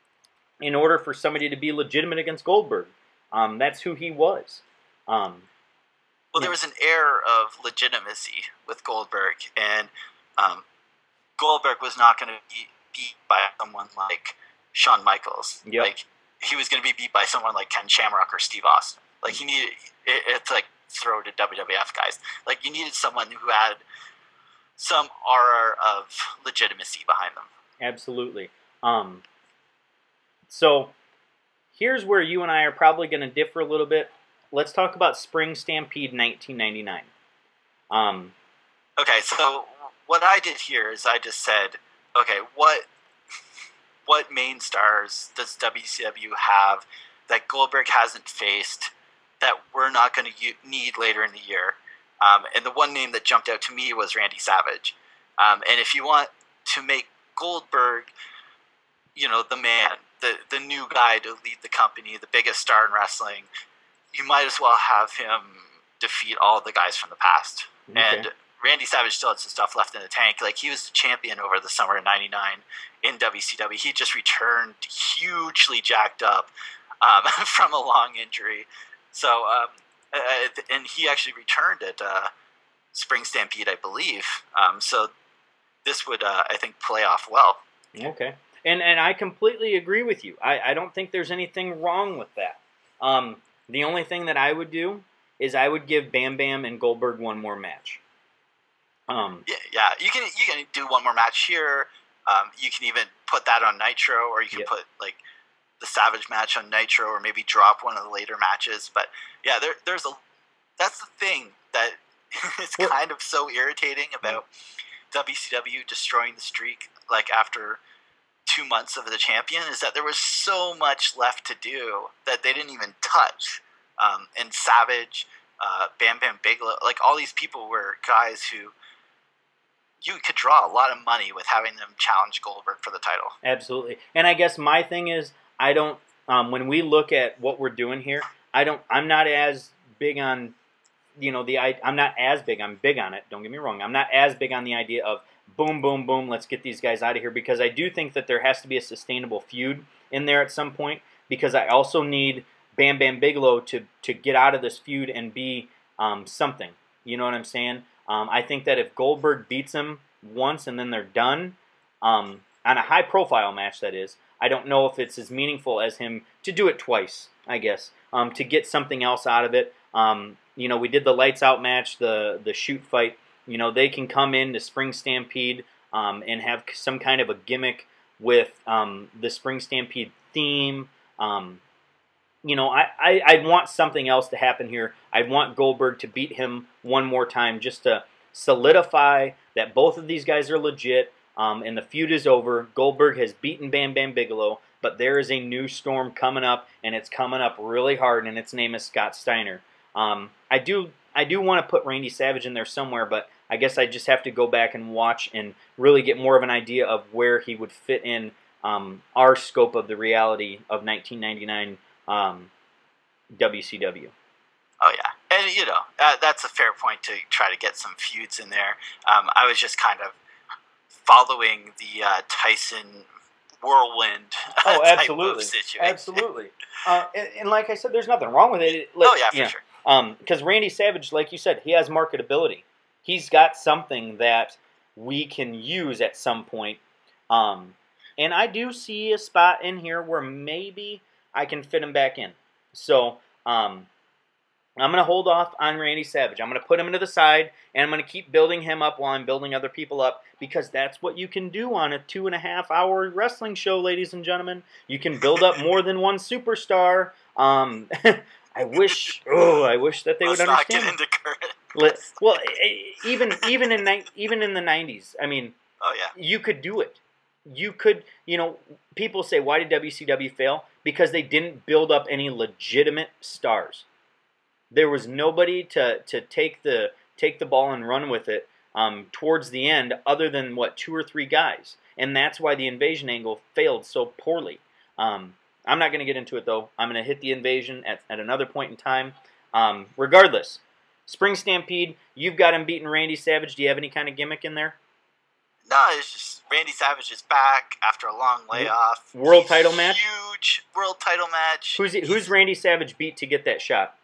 in order for somebody to be legitimate against Goldberg. Um, that's who he was. Um, well, there was an air of legitimacy with Goldberg, and um, Goldberg was not going to be beat by someone like Shawn Michaels. Yep. Like, he was going to be beat by someone like Ken Shamrock or Steve Austin. Like, he needed it, it's like throw to W W F guys. Like, you needed someone who had some aura of legitimacy behind them. Absolutely. Um, so here's where you and I are probably going to differ a little bit. Let's talk about Spring Stampede nineteen ninety-nine. Um, okay, so what I did here is I just said, okay, what what main stars does W C W have that Goldberg hasn't faced that we're not going to need later in the year? Um, and the one name that jumped out to me was Randy Savage. Um, and if you want to make Goldberg, you know, the man, the, the new guy to lead the company, the biggest star in wrestling, you might as well have him defeat all the guys from the past. Okay. And Randy Savage still had some stuff left in the tank. Like, he was the champion over the summer of ninety-nine in W C W. He just returned hugely jacked up um, from a long injury. So, um, uh, and he actually returned at uh, Spring Stampede, I believe. Um, so this would, uh, I think, play off well. Okay. And and I completely agree with you. I, I don't think there's anything wrong with that. Um, the only thing that I would do is I would give Bam Bam and Goldberg one more match. Um, yeah, yeah, you can you can do one more match here. Um, you can even put that on Nitro, or you can yep. put like the Savage match on Nitro, or maybe drop one of the later matches. But yeah, there there's a that's the thing that is well, kind of so irritating about W C W destroying the streak. Like, after two months of the champion, is that there was so much left to do that they didn't even touch. Um, and Savage, uh, Bam Bam Bigelow, like, all these people were guys who you could draw a lot of money with having them challenge Goldberg for the title. Absolutely. And I guess my thing is, I don't, um, when we look at what we're doing here, I don't, I'm not as big on, you know, the, I'm not as big, I'm big on it, don't get me wrong, I'm not as big on the idea of boom, boom, boom, let's get these guys out of here, because I do think that there has to be a sustainable feud in there at some point, because I also need Bam Bam Bigelow to, to get out of this feud and be um, something. You know what I'm saying? Um, I think that if Goldberg beats him once and then they're done, um, on a high-profile match, that is, I don't know if it's as meaningful as him to do it twice, I guess, um, to get something else out of it. Um, you know, we did the Lights Out match, the, the shoot fight. You know, they can come in to Spring Stampede um, and have some kind of a gimmick with um, the Spring Stampede theme. Um, you know, I, I, I'd want something else to happen here. I'd want Goldberg to beat him one more time just to solidify that both of these guys are legit um, and the feud is over. Goldberg has beaten Bam Bam Bigelow, but there is a new storm coming up, and it's coming up really hard, and its name is Scott Steiner. Um, I do I do want to put Randy Savage in there somewhere, but I guess I just have to go back and watch and really get more of an idea of where he would fit in um, our scope of the reality of nineteen ninety-nine um, W C W. Oh, yeah. And, you know, uh, that's a fair point to try to get some feuds in there. Um, I was just kind of following the uh, Tyson whirlwind oh, type absolutely. of situation. Absolutely. Uh, and, and like I said, there's nothing wrong with it. it oh, yeah, for yeah. sure. Because um, Randy Savage, like you said, he has marketability. He's got something that we can use at some point. Um, and I do see a spot in here where maybe I can fit him back in. So um, I'm going to hold off on Randy Savage. I'm going to put him to the side, and I'm going to keep building him up while I'm building other people up, because that's what you can do on a two and a half hour wrestling show, ladies and gentlemen. You can build up more than one superstar. Um, I wish, oh, I wish that they Let's would understand. Not get into current. Let, well, even even in ni- even in the nineties, I mean, oh yeah, you could do it. You could, you know, people say, why did W C W fail? Because they didn't build up any legitimate stars. There was nobody to, to take the take the ball and run with it um, towards the end, other than what two or three guys, and that's why the invasion angle failed so poorly. Um, I'm not going to get into it though. I'm going to hit the invasion at, at another point in time. Um, regardless, Spring Stampede, you've got him beating Randy Savage. Do you have any kind of gimmick in there? No, it's just Randy Savage is back after a long layoff. World He's title match? Huge world title match. Who's he, who's Randy Savage beat to get that shot?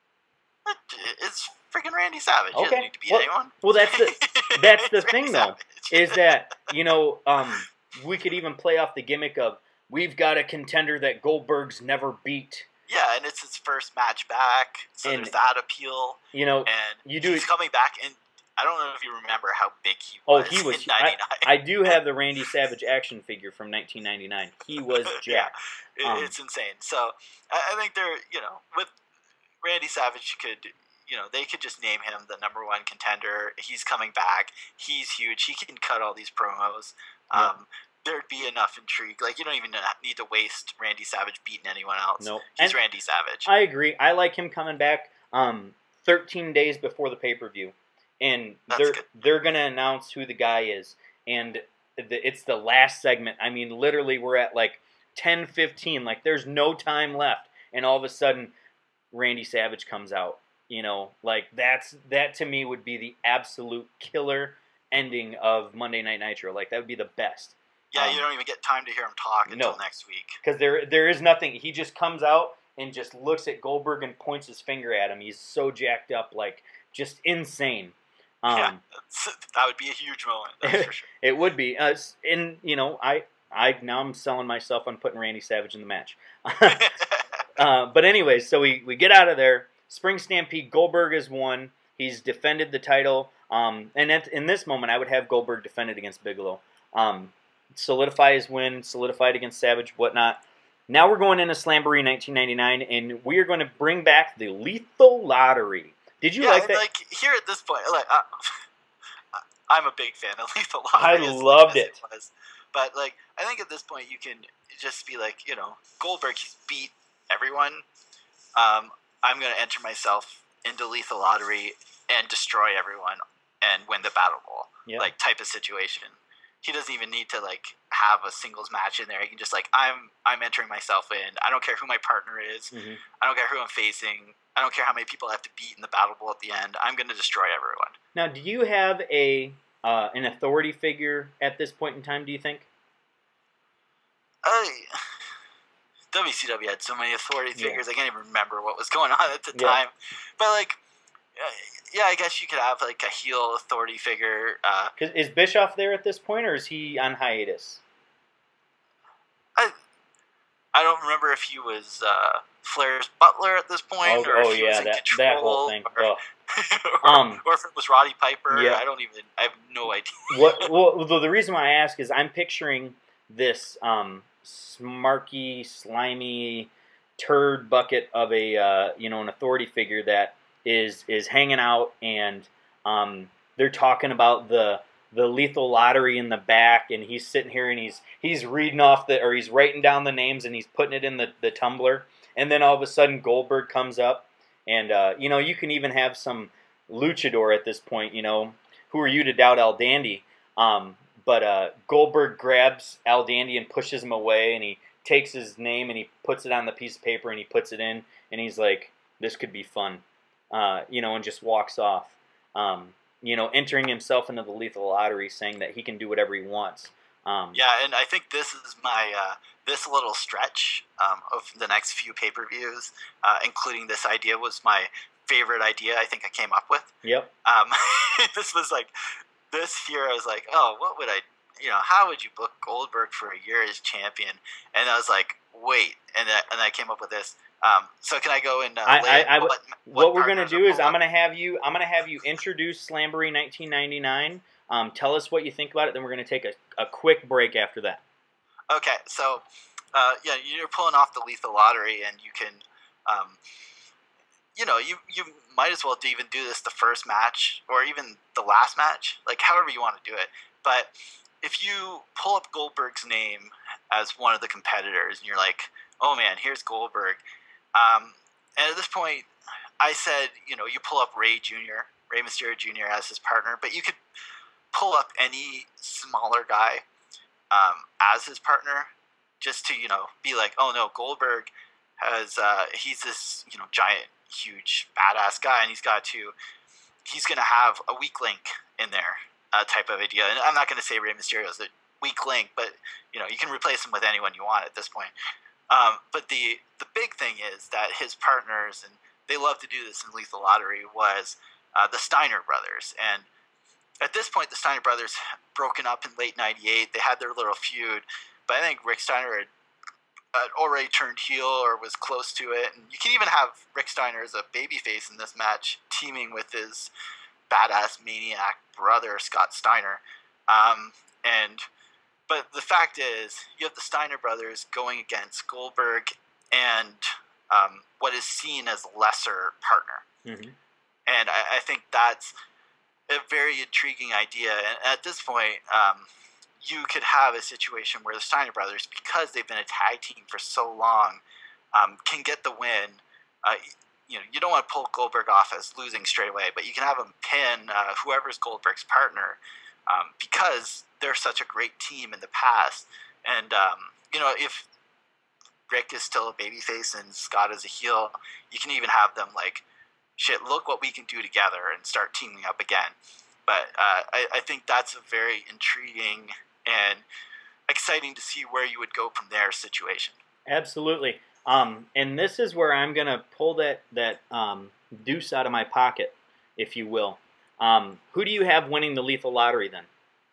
It's freaking Randy Savage. He Okay. doesn't need to beat well, anyone. Well, that's the that's the It's thing Randy though, Savage. is that, you know, um, we could even play off the gimmick of we've got a contender that Goldberg's never beat. Yeah, and it's his first match back, so And, there's that appeal. You know, And you do. he's coming back, and I don't know if you remember how big he Oh, was. he was. in ninety-nine. I, I do have the Randy Savage action figure from nineteen ninety-nine. He was jacked. yeah, it, Um, it's insane. So I, I think they're, you know, with Randy Savage, could, you know, they could just name him the number one contender. He's coming back. He's huge. He can cut all these promos. Um, Yeah. There'd be enough intrigue. Like, you don't even need to waste Randy Savage beating anyone else. Nope. He's And Randy Savage. I agree. I like him coming back um, thirteen days before the pay-per-view. And That's they're good. they're going to announce who the guy is. And the, it's the last segment. I mean, literally, we're at like ten fifteen. Like, there's no time left. And all of a sudden, Randy Savage comes out. You know, like, that's that to me would be the absolute killer ending of Monday Night Nitro. Like, that would be the best. Yeah, Um, you don't even get time to hear him talk until no. next week. Because there, there is nothing. He just comes out and just looks at Goldberg and points his finger at him. He's so jacked up, like, just insane. Um, yeah, that's, that would be a huge moment, that's for sure. It would be. Uh, and, you know, I, I now I'm selling myself on putting Randy Savage in the match. uh, but anyways, so we, we get out of there. Spring Stampede, Goldberg has won. He's defended the title. Um, and at, in this moment, I would have Goldberg defended against Bigelow. Um, solidify his win, solidified against Savage, whatnot. Now we're going into Slamboree nineteen ninety-nine, and we are going to bring back the Lethal Lottery. Did you yeah, like that? like, here at this point, like, uh, I'm a big fan of Lethal I Lottery. as loved long as it. was. But, like, I think at this point you can just be like, you know, Goldberg, he's beat everyone. Um, I'm going to enter myself into Lethal Lottery and destroy everyone and win the Battle Royal, Yeah. like, type of situation. He doesn't even need to, like, have a singles match in there. He can just, like, I'm I'm entering myself in. I don't care who my partner is. Mhm. I don't care who I'm facing. I don't care how many people I have to beat in the Battle Bowl at the end. I'm going to destroy everyone. Now, do you have a uh, an authority figure at this point in time, do you think? I, W C W had so many authority Yeah. figures, I can't even remember what was going on at the Yeah. time. But, like, uh, yeah, I guess you could have, like, a heel authority figure. Uh, 'Cause is Bischoff there at this point, or is he on hiatus? I I don't remember if he was uh, Flair's butler at this point, Oh, or if oh he yeah, was in that control, that whole thing. or, Ugh. or, Um, or if it was Roddy Piper. yeah. I don't even. I have no idea. What? Well, the, the reason why I ask is I'm picturing this um, smarky, slimy turd bucket of a uh, you know an authority figure that is is hanging out, and um, they're talking about the the lethal lottery in the back, and he's sitting here and he's he's reading off the or he's writing down the names and he's putting it in the, the tumbler, and then all of a sudden Goldberg comes up, and uh, you know you can even have some luchador at this point. You know, who are you to doubt El Dandy? Um, but uh, Goldberg grabs Al Dandy and pushes him away, and he takes his name and he puts it on the piece of paper and he puts it in, and he's like, "This could be fun," uh, you know, and just walks off. Um, you know, entering himself into the lethal lottery, saying that he can do whatever he wants. Um, Yeah, and I think this is my uh, this little stretch um, of the next few pay per views, uh, including this idea, was my favorite idea I think I came up with. Yep. Um, this was like this year. I was like, oh, what would I, you know, how would you book Goldberg for a year as champion? And I was like, wait, and I, and I came up with this. Um, so can I go and uh, I, lay I, I, what, what, what we're gonna partners do are is I'm pulled gonna have you I'm gonna have you introduce Slamboree nineteen ninety-nine. Um, tell us what you think about it. Then we're gonna take a, a quick break after that. up? Okay, so uh, yeah, you're pulling off the lethal lottery, and you can, um, you know, you you might as well even do this the first match or even the last match, like however you want to do it. But if you pull up Goldberg's name as one of the competitors, and you're like, oh man, here's Goldberg. Um, and at this point, I said, you know, you pull up Rey Junior, Rey Mysterio Junior as his partner, but you could pull up any smaller guy um, as his partner, just to, you know, be like, oh no, Goldberg has, uh, he's this, you know, giant, huge, badass guy, and he's got to, he's going to have a weak link in there, uh, type of idea. And I'm not going to say Rey Mysterio is the weak link, but, you know, you can replace him with anyone you want at this point. Um, but the the big thing is that his partners, and they love to do this in Lethal Lottery, was uh, the Steiner brothers. And at this point, the Steiner brothers broken up in late ninety-eight. They had their little feud, but I think Rick Steiner had, had already turned heel or was close to it. And you can even have Rick Steiner as a babyface in this match, teaming with his badass maniac brother, Scott Steiner. Um, and But the fact is, you have the Steiner brothers going against Goldberg and um, what is seen as a lesser partner. Mm-hmm. And I, I think that's a very intriguing idea. And at this point, um, you could have a situation where the Steiner brothers, because they've been a tag team for so long, um, can get the win. Uh, you know, you don't want to pull Goldberg off as losing straight away, but you can have him pin uh, whoever's Goldberg's partner, um, because they're such a great team in the past. And, um, you know, if Rick is still a babyface and Scott is a heel, you can even have them like, shit, look what we can do together, and start teaming up again. But uh, I, I think that's a very intriguing and exciting to see where you would go from there situation. Absolutely. Um, and this is where I'm going to pull that, that um, deuce out of my pocket, if you will. Um, who do you have winning the Lethal Lottery then?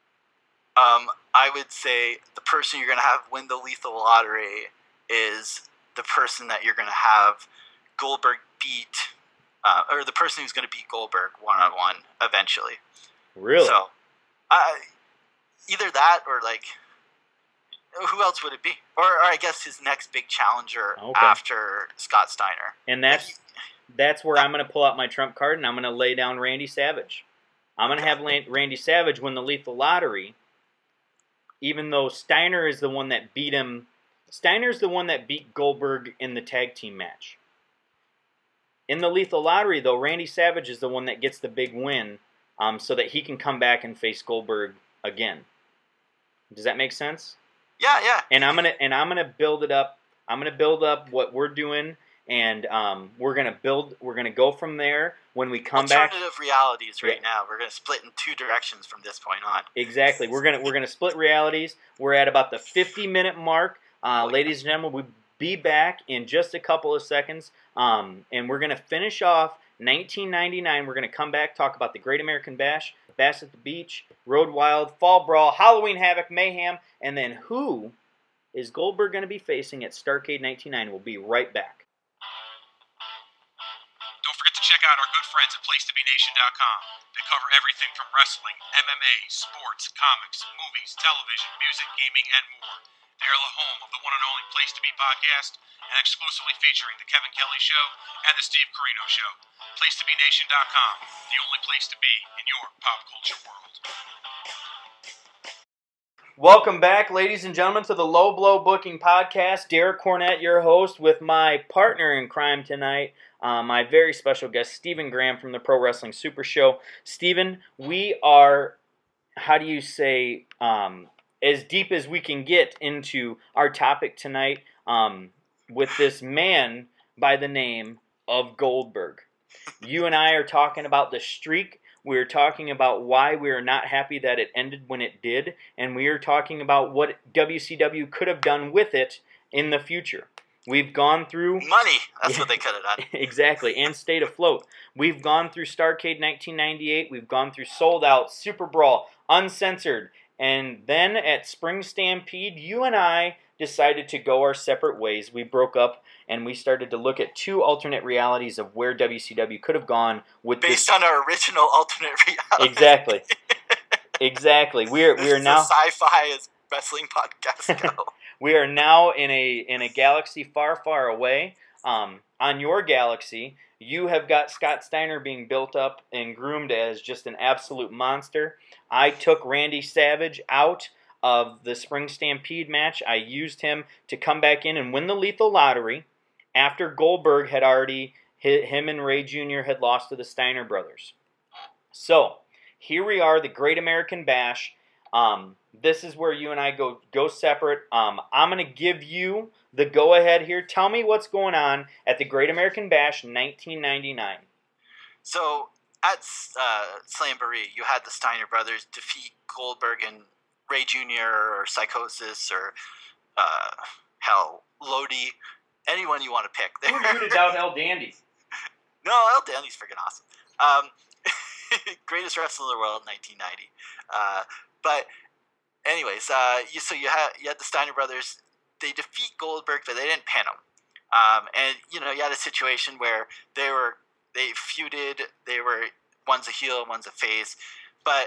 Um, I would say the person you're going to have win the Lethal Lottery is the person that you're going to have Goldberg beat, uh, or the person who's going to beat Goldberg one-on-one eventually. Really? So, uh, either that or, like, who else would it be? Or, or I guess his next big challenger Okay. after Scott Steiner. And that's that's where I'm going to pull out my trump card, and I'm going to lay down Randy Savage. I'm going to have Randy Savage win the Lethal Lottery, even though Steiner is the one that beat him. Steiner's the one that beat Goldberg in the tag team match. In the Lethal Lottery, though, Randy Savage is the one that gets the big win, um, so that he can come back and face Goldberg again. Does that make sense? Yeah, yeah. And I'm gonna and I'm gonna build it up. I'm gonna build up what we're doing, and um, we're gonna build. We're gonna go from there. When we come back, alternative realities right yeah. now. We're gonna split in two directions from this point on. Exactly. We're gonna we're gonna split realities. We're at about the fifty minute mark, uh, Oh, yeah. ladies and gentlemen. We'll be back in just a couple of seconds, um, and we're gonna finish off nineteen ninety-nine. We're gonna come back, talk about the Great American Bash, Bash at the Beach, Road Wild, Fall Brawl, Halloween Havoc, Mayhem, and then who is Goldberg gonna be facing at Starrcade nineteen ninety? We'll be right back. Don't forget to check out our good friends at place to be nation dot com. They cover everything from wrestling, M M A, sports, comics, movies, television, music, gaming, and more. They are the home of the one and only Place to Be podcast and exclusively featuring The Kevin Kelly Show and The Steve Carino Show. place to be nation dot com, the only place to be in your pop culture world. Welcome back, ladies and gentlemen, to the Low Blow Booking Podcast. Derek Cornett, your host, with my partner in crime tonight, uh, my very special guest, Stephen Graham from the Pro Wrestling Super Show. Stephen, we are, how do you say, um, as deep as we can get into our topic tonight um, with this man by the name of Goldberg. You and I are talking about the streak. We're talking about why we are not happy that it ended when it did, and we are talking about what W C W could have done with it in the future. We've gone through... Money! That's what they could have done. Exactly, and stayed afloat. We've gone through Starrcade nineteen ninety-eight, we've gone through Sold Out, Super Brawl, Uncensored, and then at Spring Stampede, you and I decided to go our separate ways. We broke up, and we started to look at two alternate realities of where W C W could have gone with Based this. on our original alternate reality. Exactly. Exactly. We are we are This now is a sci-fi as wrestling podcast go. we are now in a in a galaxy far, far away. Um, on your galaxy, you have got Scott Steiner being built up and groomed as just an absolute monster. I took Randy Savage out of the Spring Stampede match. I used him to come back in and win the Lethal Lottery after Goldberg had already hit, him and Ray Junior had lost to the Steiner brothers. So here we are, the Great American Bash. Um, this is where you and I go go separate. Um, I'm going to give you the go-ahead here. Tell me what's going on at the Great American Bash nineteen ninety-nine. So at uh, Slamboree, you had the Steiner brothers defeat Goldberg and Ray Junior or Psychosis or uh, hell, Lodi, anyone you want to pick. Who rooted out El Dandy? No, El Dandy's freaking awesome. Um, greatest wrestler in the world, nineteen ninety. Uh, but anyways, uh, you, so you had you had the Steiner brothers. They defeat Goldberg, but they didn't pin him. Um, and you know, you had a situation where they were they feuded. They were one's a heel, one's a face. But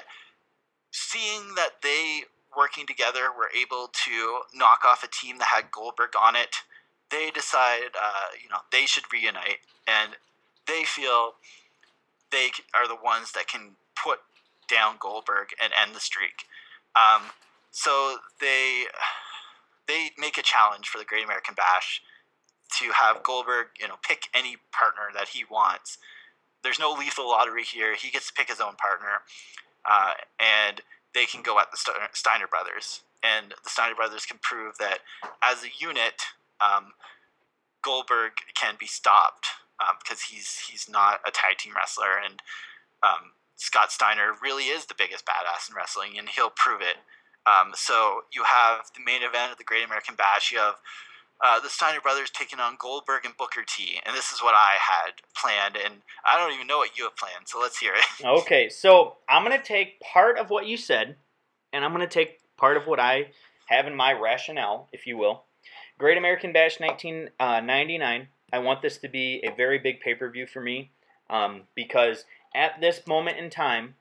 seeing that they working together were able to knock off a team that had Goldberg on it, they decided, uh, you know, they should reunite, and they feel they are the ones that can put down Goldberg and end the streak. Um, so they they make a challenge for the Great American Bash to have Goldberg, you know, pick any partner that he wants. There's no lethal lottery here. He gets to pick his own partner, uh, and they can go at the Steiner brothers. And the Steiner brothers can prove that as a unit, um, Goldberg can be stopped um, because he's he's not a tag team wrestler, and um, Scott Steiner really is the biggest badass in wrestling, and he'll prove it. Um, so you have the main event of the Great American Bash. You have uh, the Steiner brothers taking on Goldberg and Booker T, and this is what I had planned, and I don't even know what you have planned, so let's hear it. Okay, so I'm going to take part of what you said, and I'm going to take part of what I have in my rationale, if you will. Great American Bash nineteen ninety-nine, I want this to be a very big pay-per-view for me, um, because at this moment in time,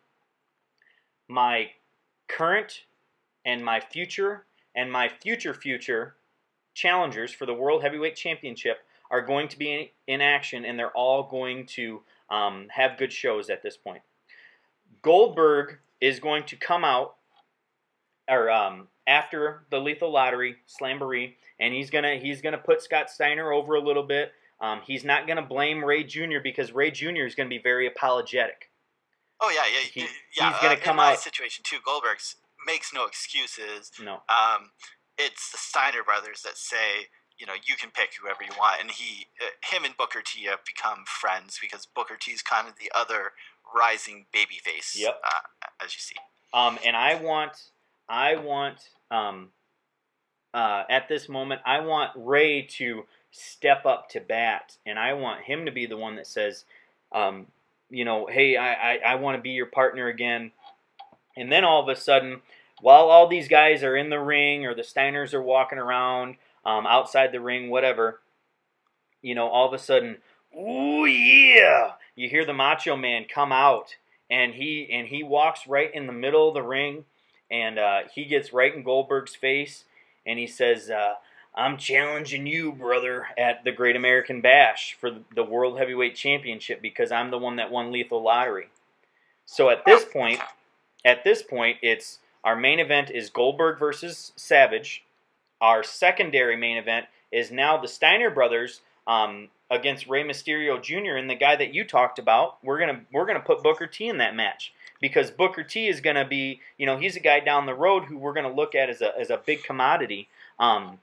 my current and my future and my future future challengers for the World Heavyweight Championship are going to be in, in action, and they're all going to um, have good shows at this point. Goldberg is going to come out or um, after the Lethal Lottery, Slamboree, and he's gonna he's gonna put Scott Steiner over a little bit. Um, he's not gonna blame Ray Junior because Ray Junior is gonna be very apologetic. Oh yeah, yeah, He, yeah. He's gonna uh, come in my out. situation too. Goldberg makes no excuses. No. Um, it's the Steiner brothers that say you know, you can pick whoever you want. And he, uh, him and Booker T have become friends because Booker T is kind of the other rising babyface, Yep. uh, as you see. Um, and I want, I want, um, uh, at this moment, I want Ray to step up to bat, and I want him to be the one that says, um, you know, hey, I, I, I want to be your partner again. And then all of a sudden, while all these guys are in the ring or the Steiners are walking around um, outside the ring, whatever, you know, all of a sudden, ooh yeah, you hear the Macho Man come out, and he and he walks right in the middle of the ring, and uh, he gets right in Goldberg's face, and he says, uh, I'm challenging you, brother, at the Great American Bash for the World Heavyweight Championship because I'm the one that won Lethal Lottery. So at this point, at this point, it's our main event is Goldberg versus Savage. Our secondary main event is now the Steiner brothers um, against Rey Mysterio Junior and the guy that you talked about. We're gonna we're gonna put Booker T in that match because Booker T is gonna be, you know, he's a guy down the road who we're gonna look at as a as a big commodity. Um,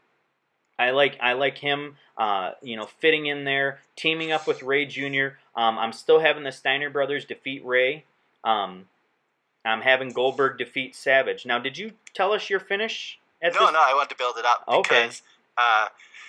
I like I like him, uh, you know, fitting in there, teaming up with Ray Junior Um, I'm still having the Steiner brothers defeat Ray. Um, I'm having Goldberg defeat Savage. Now, did you tell us your finish? At no, this? no, I wanted to build it up because Okay. uh,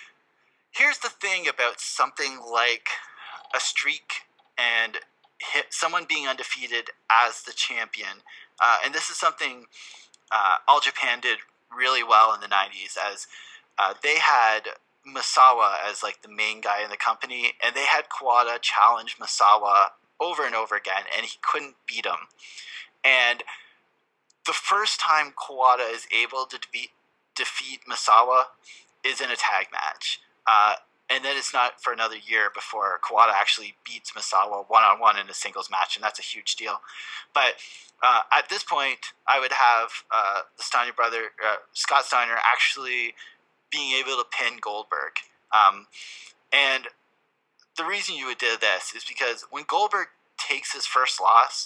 here's the thing about something like a streak and hit, someone being undefeated as the champion, uh, and this is something uh, All Japan did really well in the nineties as uh, they had Misawa as like the main guy in the company, and they had Kawada challenge Misawa over and over again, and he couldn't beat him. And the first time Kawada is able to defeat, defeat Misawa is in a tag match. Uh, and then it's not for another year before Kawada actually beats Misawa one-on-one in a singles match, and that's a huge deal. But uh, at this point, I would have uh, the Steiner brother, uh, Scott Steiner, actually being able to pin Goldberg. Um, and the reason you would do this is because when Goldberg takes his first loss,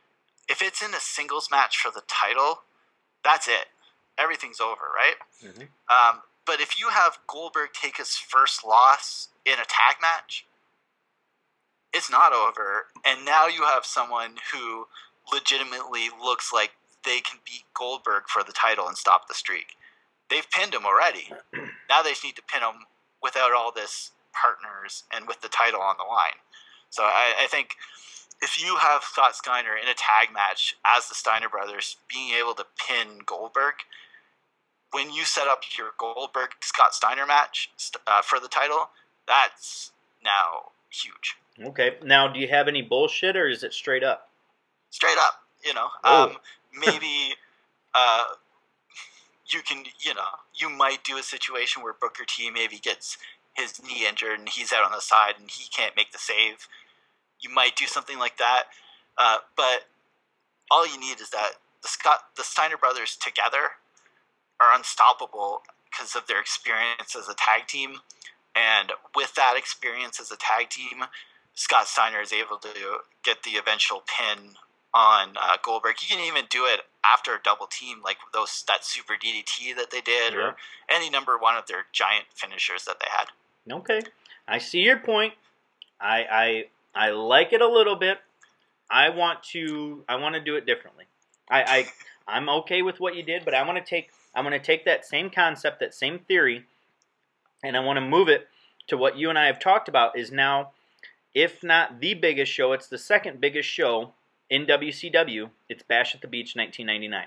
if it's in a singles match for the title, that's it. Everything's over, right? Mm-hmm. Um, but if you have Goldberg take his first loss in a tag match, it's not over. And now you have someone who legitimately looks like they can beat Goldberg for the title and stop the streak. They've pinned him already. Now they just need to pin him without all this partners and with the title on the line. So I, I think if you have Scott Steiner in a tag match as the Steiner brothers being able to pin Goldberg, when you set up your Goldberg-Scott Steiner match uh, for the title, that's now huge. Okay. Now, do you have any bullshit, or is it straight up? Straight up, you know. Oh. Um, maybe uh, you can, you know, you might do a situation where Booker T maybe gets his knee injured and he's out on the side and he can't make the save. You might do something like that, uh, but all you need is that the Scott, the Steiner brothers together are unstoppable because of their experience as a tag team, and with that experience as a tag team, Scott Steiner is able to get the eventual pin on uh, Goldberg. He can even do it after a double team, like those that Super D D T that they did, Yeah. or any number one of their giant finishers that they had. Okay. I see your point. I I I like it a little bit. I want to I want to do it differently. I, I I'm okay with what you did, but I want to take I want to take that same concept, that same theory, and I want to move it to what you and I have talked about is now, if not the biggest show, it's the second biggest show in W C W. It's Bash at the Beach nineteen ninety-nine.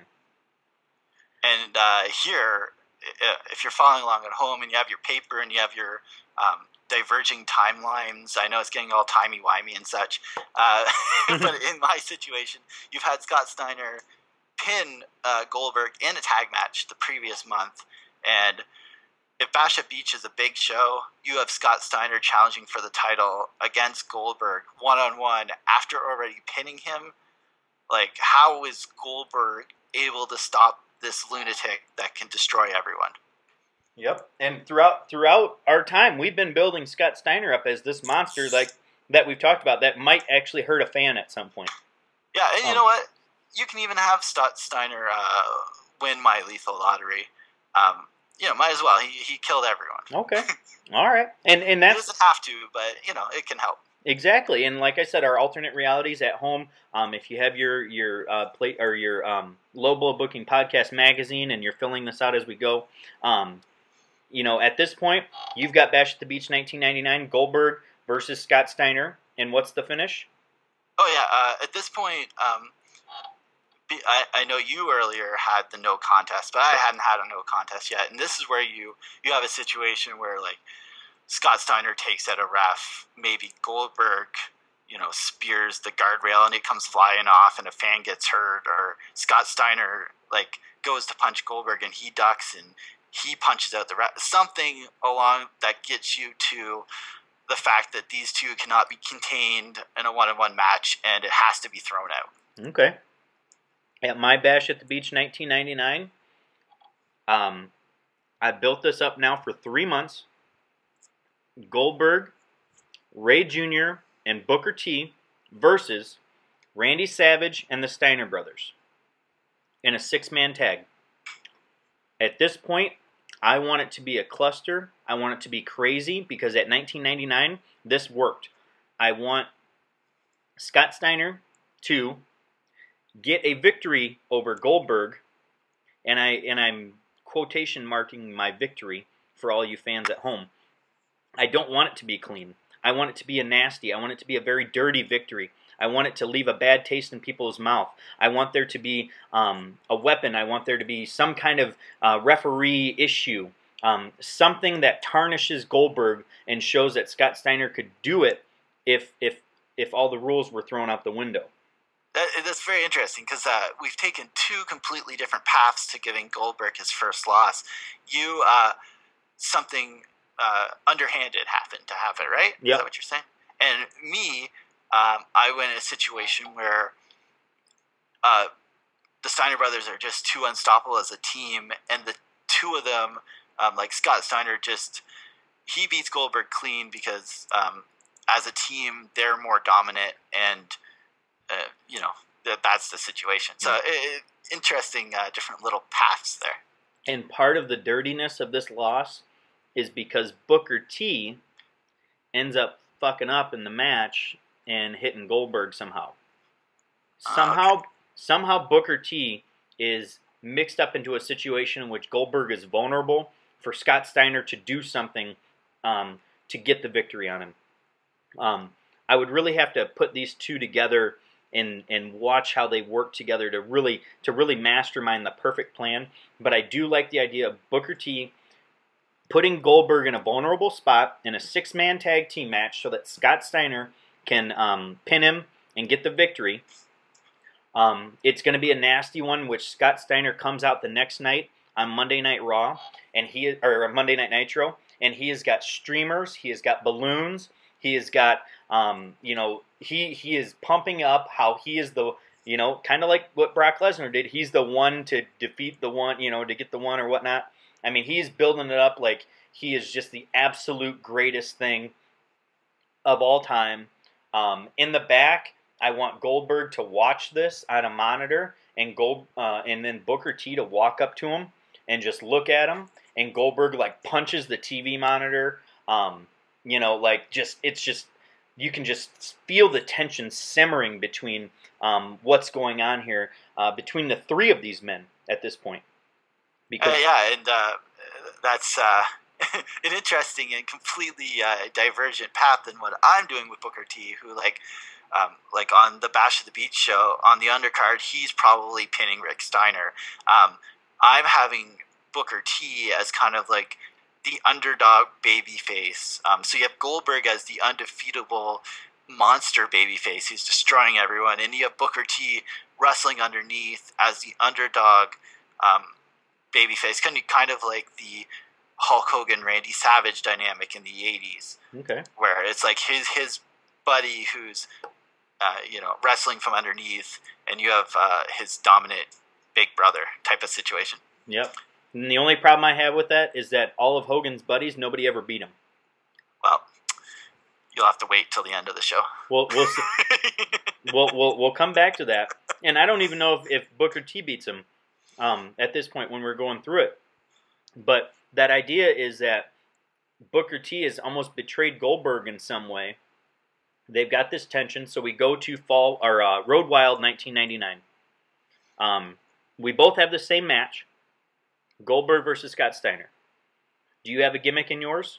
And uh, here, if you're following along at home and you have your paper and you have your um, diverging timelines, I know it's getting all timey-wimey and such, uh, but in my situation, you've had Scott Steiner pin uh, Goldberg in a tag match the previous month, and if Bash at Beach is a big show, you have Scott Steiner challenging for the title against Goldberg one-on-one after already pinning him. Like, how is Goldberg able to stop this lunatic that can destroy everyone? Yep. And throughout throughout our time, we've been building Scott Steiner up as this monster like that we've talked about that might actually hurt a fan at some point. Yeah, and you Um, know what? You can even have Scott Steiner uh, win my Lethal Lottery. Um, you know, might as well. He he killed everyone. Okay, all right, and and He that's doesn't have to, but you know, it can help. exactly. And like I said, our alternate realities at home. Um, if you have your your uh, plate or your um, Low Blow Booking Podcast magazine, and you're filling this out as we go, um, you know, at this point, you've got Bash at the Beach nineteen ninety-nine Goldberg versus Scott Steiner, and what's the finish? Oh yeah, uh, at this point, um, be, I, I know you earlier had the no contest, but I hadn't had a no contest yet. And this is where you, you have a situation where like Scott Steiner takes out a ref, maybe Goldberg, you know, spears the guardrail and it comes flying off and a fan gets hurt, or Scott Steiner like goes to punch Goldberg and he ducks and he punches out the ref. Something along that gets you to the fact that these two cannot be contained in a one-on-one match, and it has to be thrown out. Okay. At my Bash at the Beach nineteen ninety-nine, um, I built this up now for three months. Goldberg, Ray Junior, and Booker T versus Randy Savage and the Steiner brothers in a six-man tag. At this point, I want it to be a cluster. I want it to be crazy because at nineteen ninety-nine, this worked. I want Scott Steiner to get a victory over Goldberg, and I and I'm quotation marking my victory for all you fans at home. I don't want it to be clean. I want it to be a nasty. I want it to be a very dirty victory. I want it to leave a bad taste in people's mouth. I want there to be um, a weapon. I want there to be some kind of uh, referee issue, um, something that tarnishes Goldberg and shows that Scott Steiner could do it if if if all the rules were thrown out the window. That, that's very interesting because uh, we've taken two completely different paths to giving Goldberg his first loss. You, uh, something uh, underhanded happened to have it, right? Yep. Is that what you're saying? And me, um, I went in a situation where uh, the Steiner brothers are just too unstoppable as a team, and the two of them, um, like Scott Steiner, just he beats Goldberg clean because um, as a team they're more dominant, and uh, you know that that's the situation. So Yeah. it, it, interesting, uh, different little paths there. And part of the dirtiness of this loss is because Booker T ends up fucking up in the match and hitting Goldberg somehow. Somehow, okay. somehow Booker T is mixed up into a situation in which Goldberg is vulnerable for Scott Steiner to do something um, to get the victory on him. Um, I would really have to put these two together and and watch how they work together to really to really mastermind the perfect plan. But I do like the idea of Booker T putting Goldberg in a vulnerable spot in a six-man tag team match so that Scott Steiner can um, pin him and get the victory. Um, it's going to be a nasty one, which Scott Steiner comes out the next night on Monday Night Raw, and he or Monday Night Nitro, and he has got streamers, he has got balloons, he has got, um, you know, he he is pumping up how he is the, you know, kind of like what Brock Lesnar did. He's the one to defeat the one, you know, to get the one or whatnot. I mean, he's building it up like he is just the absolute greatest thing of all time. Um, in the back, I want Goldberg to watch this on a monitor, and Gold, uh, and then Booker T to walk up to him and just look at him, and Goldberg like punches the T V monitor. Um, you know, like just it's just you can just feel the tension simmering between um, what's going on here uh, between the three of these men at this point. Because uh, yeah, and uh, that's uh, an interesting and completely uh, divergent path than what I'm doing with Booker T, who like. Um, like on the Bash of the Beach show, on the undercard, he's probably pinning Rick Steiner. Um, I'm having Booker T as kind of like the underdog babyface. Um, so you have Goldberg as the undefeatable monster babyface who's destroying everyone, and you have Booker T wrestling underneath as the underdog um, babyface, kind of kind of like the Hulk Hogan Randy Savage dynamic in the eighties, okay, where it's like his his buddy who's Uh, you know, wrestling from underneath, and you have uh, his dominant big brother type of situation. Yep. And the only problem I have with that is that all of Hogan's buddies, nobody ever beat him. Well, you'll have to wait till the end of the show. We'll we'll see. we'll, we'll we'll come back to that. And I don't even know if, if Booker T beats him um, at this point when we're going through it. But that idea is that Booker T has almost betrayed Goldberg in some way. They've got this tension, so we go to fall or uh, Road Wild nineteen ninety-nine. Um, we both have the same match, Goldberg versus Scott Steiner. Do you have a gimmick in yours?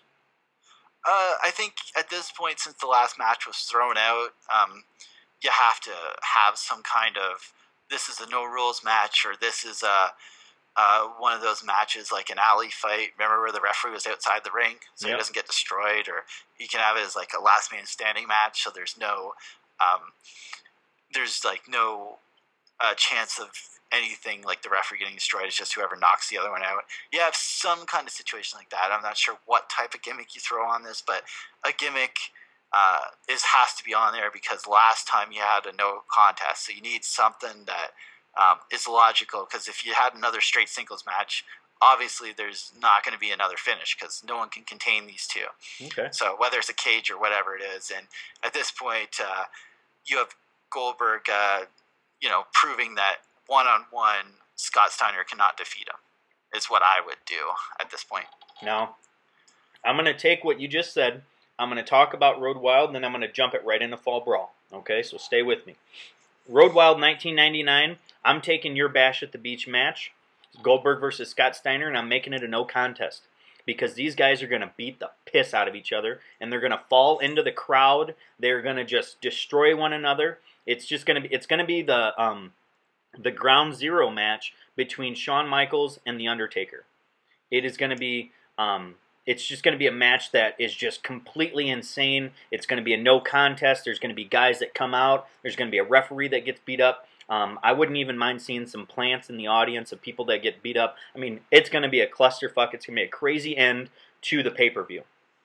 Uh, I think at this point, since the last match was thrown out, um, you have to have some kind of, this is a no rules match, or this is a uh, one of those matches like an alley fight. Remember where the referee was outside the ring, so yep. he doesn't get destroyed, or you can have it as like a last man standing match, so there's no, um, there's like no uh, chance of anything like the referee getting destroyed. It's just whoever knocks the other one out. You have some kind of situation like that. I'm not sure what type of gimmick you throw on this, but a gimmick uh, is has to be on there because last time you had a no contest, so you need something that um, is logical. Because if you had another straight singles match, obviously there's not going to be another finish because no one can contain these two. Okay. So whether it's a cage or whatever it is, and at this point, uh, you have Goldberg, uh, you know, proving that one-on-one, Scott Steiner cannot defeat him, is what I would do at this point. Now, I'm going to take what you just said. I'm going to talk about Road Wild, and then I'm going to jump it right into Fall Brawl. Okay, so stay with me. Road Wild nineteen ninety-nine, I'm taking your Bash at the Beach match, Goldberg versus Scott Steiner, and I'm making it a no contest. Because these guys are going to beat the piss out of each other, and they're going to fall into the crowd. They're going to just destroy one another. It's just going to be, it's going to be the... um. the ground zero match between Shawn Michaels and The Undertaker. It is going to be, um, it's just going to be a match that is just completely insane. It's going to be a no contest. There's going to be guys that come out. There's going to be a referee that gets beat up. Um, I wouldn't even mind seeing some plants in the audience of people that get beat up. I mean, it's going to be a clusterfuck. It's going to be a crazy end to the pay-per-view.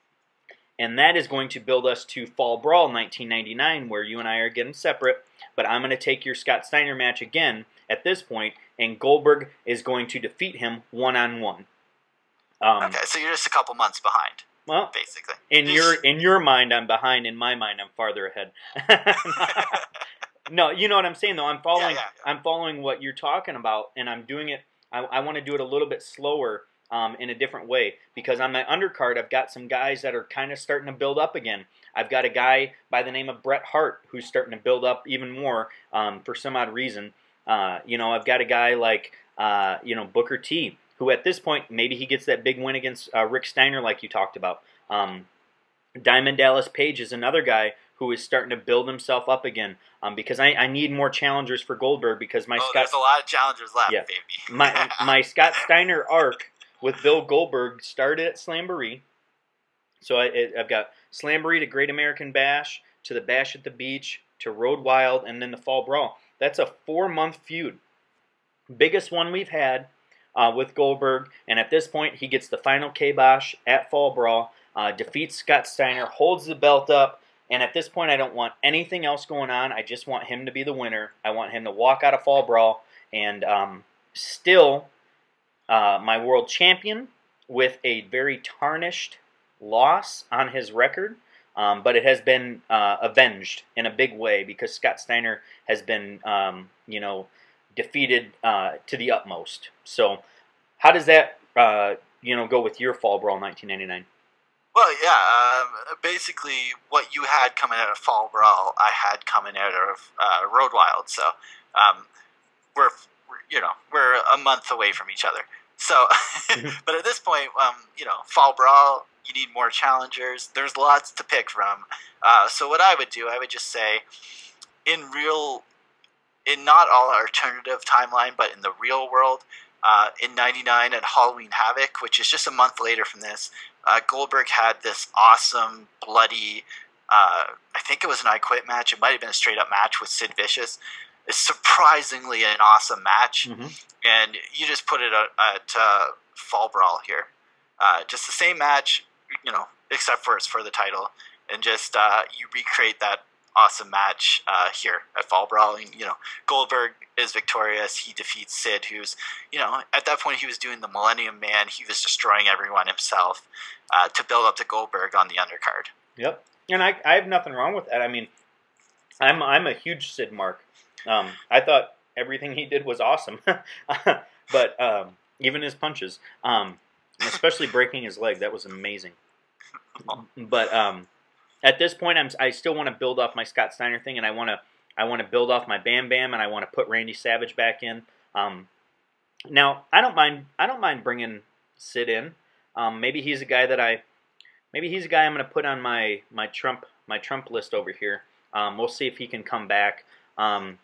And that is going to build us to Fall Brawl nineteen ninety-nine, where you and I are getting separate. But I'm going to take your Scott Steiner match again at this point, and Goldberg is going to defeat him one-on-one. Um, okay, so you're just a couple months behind, well, basically. In your in your mind, I'm behind. In my mind, I'm farther ahead. No, you know what I'm saying, though. I'm following. Yeah, yeah, yeah. I'm following what you're talking about, and I'm doing it. I, I want to do it a little bit slower. Um, in a different way, because on my undercard I've got some guys that are kind of starting to build up again. I've got a guy by the name of Bret Hart who's starting to build up even more um, for some odd reason. Uh, you know, I've got a guy like uh, you know Booker T, who at this point maybe he gets that big win against uh, Rick Steiner like you talked about. Um, Diamond Dallas Page is another guy who is starting to build himself up again um, because I, I need more challengers for Goldberg because my oh, Scott, there's a lot of challengers left, yeah, baby. my my Scott Steiner arc with Bill Goldberg started at Slamboree. So I, it, I've got Slamboree to Great American Bash, to the Bash at the Beach, to Road Wild, and then the Fall Brawl. That's a four-month feud. Biggest one we've had uh, with Goldberg, and at this point, he gets the final kibosh at Fall Brawl, uh, defeats Scott Steiner, holds the belt up, and at this point, I don't want anything else going on. I just want him to be the winner. I want him to walk out of Fall Brawl, and um, still... Uh, my world champion with a very tarnished loss on his record, um, but it has been uh, avenged in a big way because Scott Steiner has been, um, you know, defeated uh, to the utmost. So, how does that, uh, you know, go with your Fall Brawl nineteen ninety-nine? Well, yeah, um, basically what you had coming out of Fall Brawl, I had coming out of uh, Road Wild. So, um, we're you know, we're a month away from each other. So, but at this point, um, you know, Fall Brawl, you need more challengers. There's lots to pick from. Uh, so what I would do, I would just say, in real, in not all alternative timeline, but in the real world, uh, in ninety-nine at Halloween Havoc, which is just a month later from this, uh, Goldberg had this awesome, bloody, uh, I think it was an I Quit match. It might have been a straight-up match with Sid Vicious. It's surprisingly an awesome match, mm-hmm. and you just put it at, at uh, Fall Brawl here. Uh, just the same match, you know, except for it's for the title, and just uh, you recreate that awesome match uh, here at Fall Brawl. And, you know, Goldberg is victorious. He defeats Sid, who's, you know, at that point he was doing the Millennium Man. He was destroying everyone himself uh, to build up to Goldberg on the undercard. Yep, and I I have nothing wrong with that. I mean, I'm I'm a huge Sid mark. Um, I thought everything he did was awesome, but um, even his punches. Um, especially breaking his leg. That was amazing. But um, at this point, I'm I still want to build off my Scott Steiner thing, and I want to I want to build off my Bam Bam, and I want to put Randy Savage back in. Um, now I don't mind I don't mind bringing Sid in. Um, maybe he's a guy that I maybe he's a guy I'm going to put on my my Trump my Trump list over here. Um, we'll see if he can come back. Um,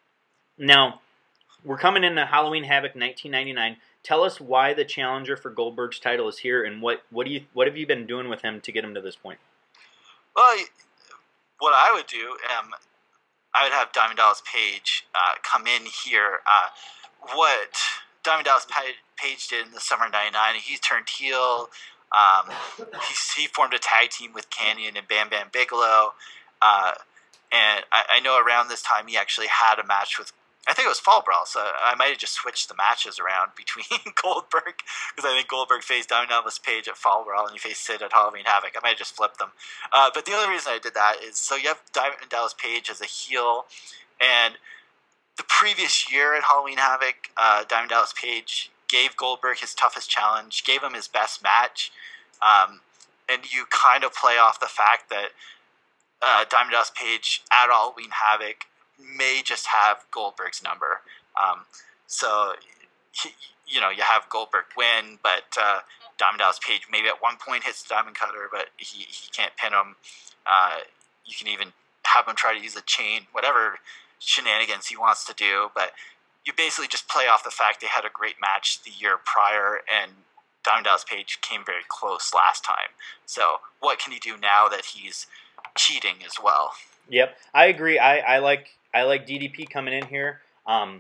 now we're coming into Halloween Havoc nineteen ninety-nine. Tell us why the challenger for Goldberg's title is here, and what what do you what have you been doing with him to get him to this point? Well, what I would do, um, I would have Diamond Dallas Page uh, come in here. Uh, what Diamond Dallas Page did in the summer of ninety-nine, he turned heel. Um, he, he formed a tag team with Kanyon and Bam Bam Bigelow. Uh, and I, I know around this time he actually had a match with, I think it was Fall Brawl, so I might have just switched the matches around between Goldberg, because I think Goldberg faced Diamond Dallas Page at Fall Brawl and he faced Sid at Halloween Havoc. I might have just flipped them. Uh, but the only reason I did that is, so you have Diamond Dallas Page as a heel, and the previous year at Halloween Havoc, uh, Diamond Dallas Page gave Goldberg his toughest challenge, gave him his best match, um, and you kind of play off the fact that uh, Diamond Dallas Page at Halloween Havoc may just have Goldberg's number. Um, so, he, you know, you have Goldberg win, but uh, Diamond Dallas Page maybe at one point hits the Diamond Cutter, but he, he can't pin him. Uh, you can even have him try to use a chain, whatever shenanigans he wants to do, but you basically just play off the fact they had a great match the year prior, and Diamond Dallas Page came very close last time. So what can he do now that he's cheating as well? Yep, I agree. I, I like I like D D P coming in here. Um,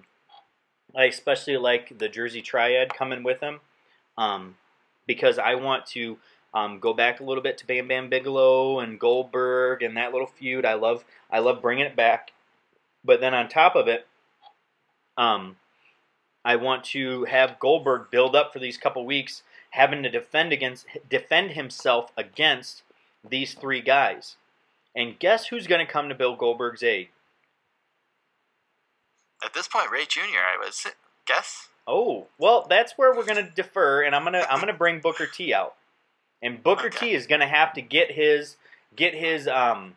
I especially like the Jersey Triad coming with him, um, because I want to um, go back a little bit to Bam Bam Bigelow and Goldberg and that little feud. I love I love bringing it back. But then on top of it, um, I want to have Goldberg build up for these couple weeks, having to defend against defend himself against these three guys. And guess who's going to come to Bill Goldberg's aid? At this point, Ray Junior, I would guess. Oh, well, that's where we're going to defer, and I'm gonna I'm gonna bring Booker T out, and Booker okay. T is going to have to get his get his um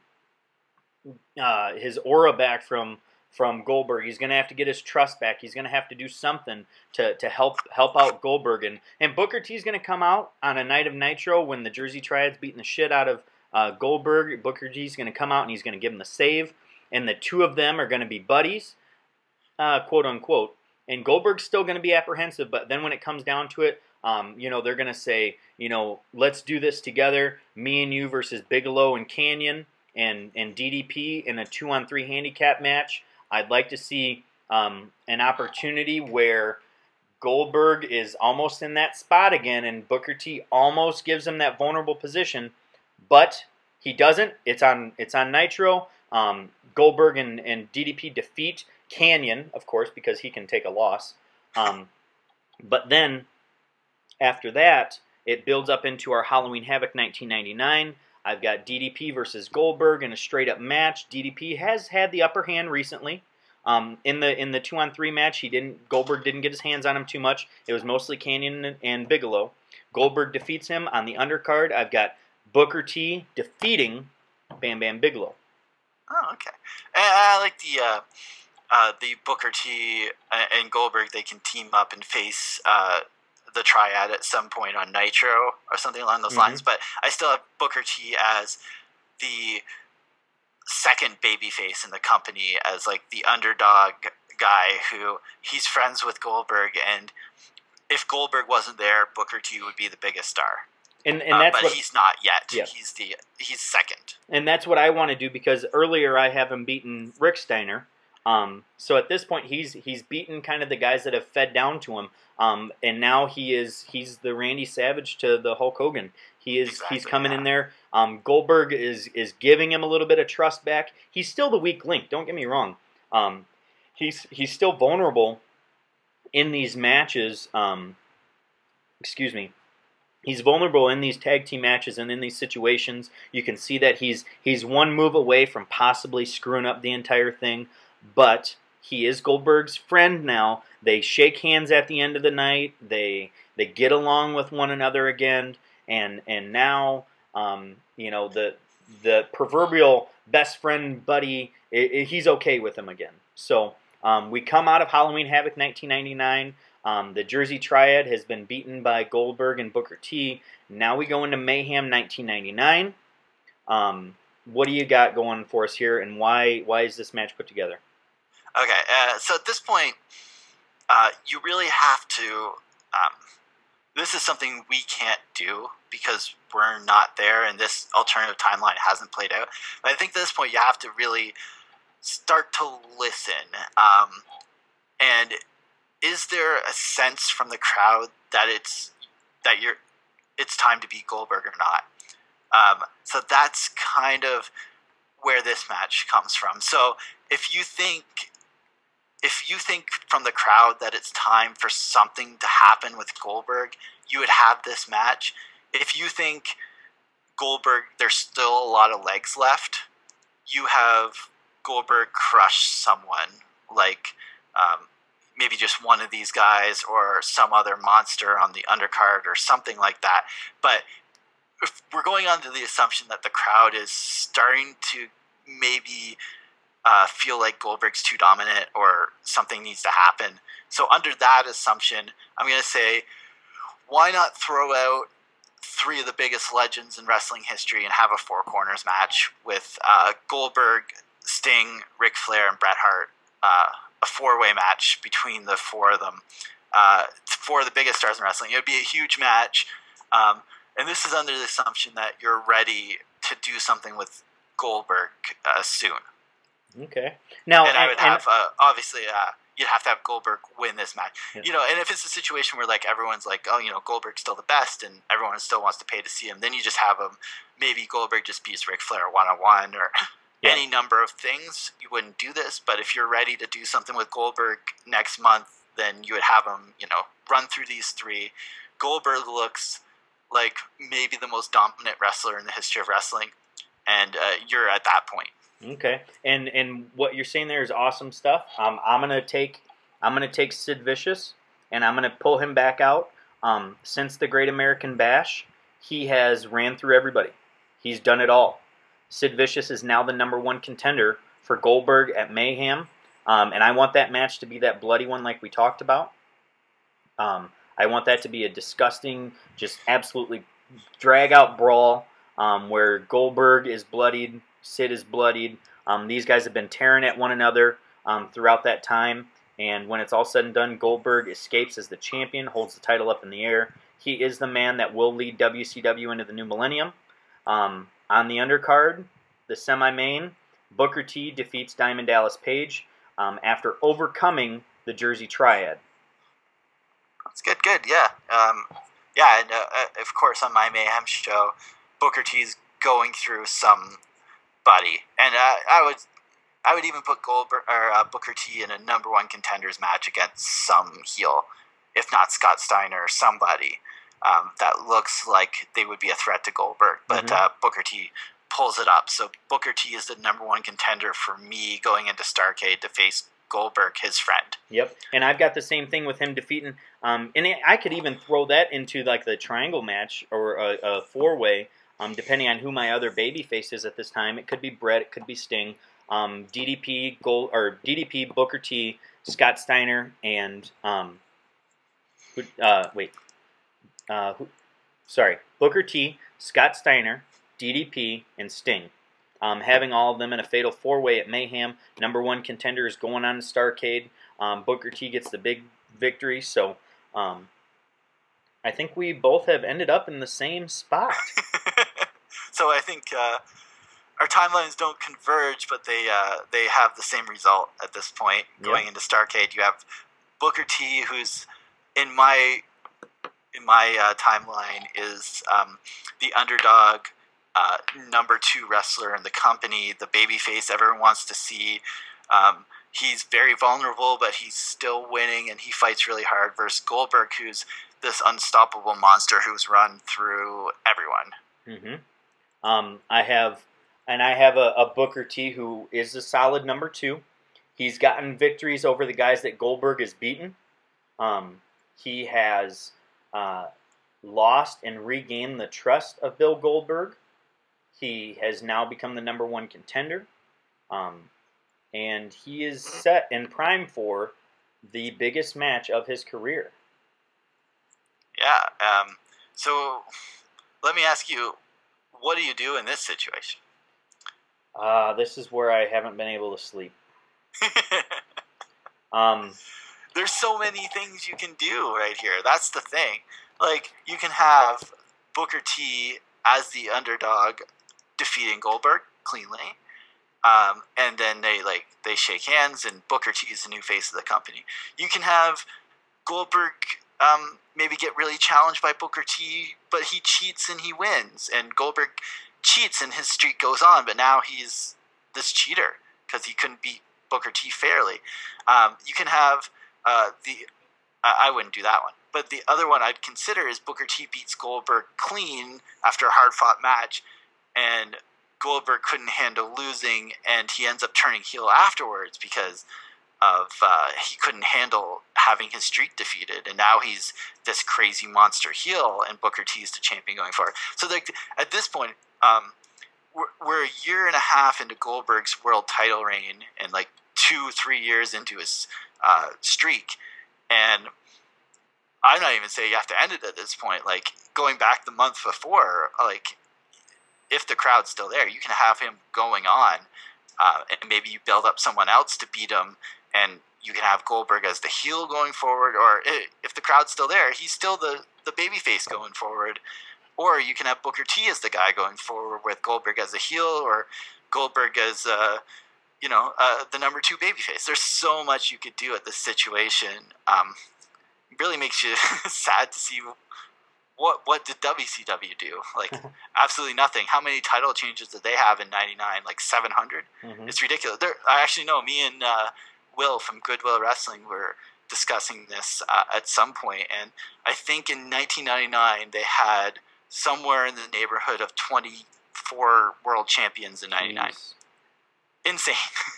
uh his aura back from from Goldberg. He's going to have to get his trust back. He's going to have to do something to to help help out Goldberg, and and Booker T is going to come out on a night of Nitro when the Jersey Triad's beating the shit out of uh, Goldberg. Booker T is going to come out and he's going to give him the save, and the two of them are going to be buddies. Uh, quote unquote, and Goldberg's still going to be apprehensive, but then when it comes down to it, um, you know, they're going to say, you know, let's do this together, me and you versus Bigelow and Kanyon and, and D D P in a two-on-three handicap match. I'd like to see um, an opportunity where Goldberg is almost in that spot again, and Booker T almost gives him that vulnerable position, but he doesn't. It's on it's on Nitro. Um, Goldberg and, and D D P defeat Kanyon, of course, because he can take a loss. Um, but then, after that, it builds up into our Halloween Havoc nineteen ninety-nine. I've got D D P versus Goldberg in a straight-up match. D D P has had the upper hand recently. Um, in the in the two-on-three match, he didn't. Goldberg didn't get his hands on him too much. It was mostly Kanyon and, and Bigelow. Goldberg defeats him. On the undercard, I've got Booker T defeating Bam Bam Bigelow. Oh, okay. And I like the... Uh... Uh, the Booker T and Goldberg, they can team up and face uh, the Triad at some point on Nitro or something along those mm-hmm. lines. But I still have Booker T as the second babyface in the company, as like the underdog guy who he's friends with Goldberg, and if Goldberg wasn't there, Booker T would be the biggest star. And, and uh, that's but what, he's not yet. Yeah. He's the he's second. And that's what I want to do, because earlier I have him beaten Rick Steiner. Um, so at this point, he's he's beaten kind of the guys that have fed down to him, um, and now he is he's the Randy Savage to the Hulk Hogan. He is exactly, he's coming yeah. in there. Um, Goldberg is is giving him a little bit of trust back. He's still the weak link. Don't get me wrong. Um, he's he's still vulnerable in these matches. Um, excuse me. He's vulnerable in these tag team matches and in these situations. You can see that he's he's one move away from possibly screwing up the entire thing. But He is Goldberg's friend now. They shake hands at the end of the night. They they get along with one another again, and and now um, you know the the proverbial best friend buddy. It, it, he's okay with him again. So um, we come out of Halloween Havoc nineteen ninety-nine. Um, the Jersey Triad has been beaten by Goldberg and Booker T. Now we go into Mayhem nineteen ninety-nine. Um, what do you got going for us here, and why why is this match put together? Okay, uh, so at this point, uh, you really have to. Um, this is something we can't do because we're not there, and this alternative timeline hasn't played out. But I think at this point, you have to really start to listen. Um, and is there a sense from the crowd that it's that you're it's time to beat Goldberg or not? Um, so that's kind of where this match comes from. So if you think. If you think from the crowd that it's time for something to happen with Goldberg, you would have this match. If you think Goldberg, there's still a lot of legs left, you have Goldberg crush someone, like um, maybe just one of these guys or some other monster on the undercard or something like that. But if we're going on to the assumption that the crowd is starting to maybe... Uh, feel like Goldberg's too dominant or something needs to happen. So under that assumption, I'm going to say, why not throw out three of the biggest legends in wrestling history and have a four corners match with uh, Goldberg, Sting, Ric Flair, and Bret Hart, uh, a four-way match between the four of them, uh, four of the biggest stars in wrestling. It would be a huge match, um, and this is under the assumption that you're ready to do something with Goldberg uh, soon. Okay. Now, and I would and, have uh, obviously uh, you'd have to have Goldberg win this match. Yeah. You know, and if it's a situation where like everyone's like, oh, you know, Goldberg's still the best, and everyone still wants to pay to see him, then you just have him. Maybe Goldberg just beats Ric Flair one on one, or yeah. any number of things. You wouldn't do this, but if you're ready to do something with Goldberg next month, then you would have him. You know, run through these three. Goldberg looks like maybe the most dominant wrestler in the history of wrestling, and uh, you're at that point. Okay, and and what you're saying there is awesome stuff. Um, I'm gonna take I'm gonna take Sid Vicious, and I'm gonna pull him back out. Um, since the Great American Bash, he has ran through everybody. He's done it all. Sid Vicious is now the number one contender for Goldberg at Mayhem, um, and I want that match to be that bloody one like we talked about. Um, I want that to be a disgusting, just absolutely drag out brawl um, where Goldberg is bloodied. Sid is bloodied. Um, these guys have been tearing at one another um, throughout that time. And when it's all said and done, Goldberg escapes as the champion, holds the title up in the air. He is the man that will lead W C W into the new millennium. Um, on the undercard, the semi-main, Booker T defeats Diamond Dallas Page um, after overcoming the Jersey Triad. That's good, good, yeah. Um, yeah, and uh, of course on my Mayhem show, Booker T's going through some... buddy, and uh, I would, I would even put Goldberg or uh, Booker T in a number one contenders match against some heel, if not Scott Steiner or somebody um, that looks like they would be a threat to Goldberg. But mm-hmm. uh, Booker T pulls it up, so Booker T is the number one contender for me going into Starrcade to face Goldberg, his friend. Yep, and I've got the same thing with him defeating. Um, and I could even throw that into like the triangle match or a, a four way. Um, depending on who my other babyface is at this time, it could be Brett, it could be Sting, um, D D P, Gold or D D P, Booker T, Scott Steiner, and um, uh, wait, uh, who, sorry, Booker T, Scott Steiner, D D P, and Sting. Um, having all of them in a fatal four-way at Mayhem, number one contender is going on to Starrcade. Um, Booker T gets the big victory, so um, I think we both have ended up in the same spot. So I think uh, our timelines don't converge, but they uh, they have the same result at this point. Going yep. into Starrcade, you have Booker T, who's in my in my uh, timeline is um, the underdog, uh, number two wrestler in the company, the babyface everyone wants to see. Um, he's very vulnerable, but he's still winning, and he fights really hard versus Goldberg, who's this unstoppable monster who's run through everyone. Mm-hmm. Um, I have, and I have a, a Booker T who is a solid number two. He's gotten victories over the guys that Goldberg has beaten. Um, he has uh, lost and regained the trust of Bill Goldberg. He has now become the number one contender. Um, and he is set in prime for the biggest match of his career. Yeah. Um, so let me ask you, what do you do in this situation? Uh, this is where I haven't been able to sleep. um, There's so many things you can do right here. That's the thing. Like, you can have Booker T as the underdog defeating Goldberg cleanly. Um, and then they like they shake hands, and Booker T is the new face of the company. You can have Goldberg um, maybe get really challenged by Booker T, but he cheats and he wins, and Goldberg cheats and his streak goes on, but now he's this cheater because he couldn't beat Booker T fairly. Um, you can have uh, the I, I wouldn't do that one, but the other one I'd consider is Booker T beats Goldberg clean after a hard fought match, and Goldberg couldn't handle losing, and he ends up turning heel afterwards because of uh, he couldn't handle having his streak defeated, and now he's this crazy monster heel, and Booker T is the champion going forward. So like, at this point, um, we're, we're a year and a half into Goldberg's world title reign, and like two, three years into his uh, streak, and I'm not even saying you have to end it at this point. Like, going back the month before, like, if the crowd's still there, you can have him going on, uh, and maybe you build up someone else to beat him, and you can have Goldberg as the heel going forward, or if the crowd's still there, he's still the, the babyface going forward, or you can have Booker T as the guy going forward with Goldberg as a heel, or Goldberg as uh, you know uh, the number two babyface. There's so much you could do at this situation. Um, it really makes you sad to see What what did W C W do? Like, absolutely nothing. How many title changes did they have in ninety-nine? Like seven hundred? Mm-hmm. It's ridiculous. There, I actually know, me and uh, Will from Goodwill Wrestling were discussing this uh, at some point, and I think in nineteen ninety-nine they had somewhere in the neighborhood of twenty-four world champions in ninety-nine. Jeez. Insane.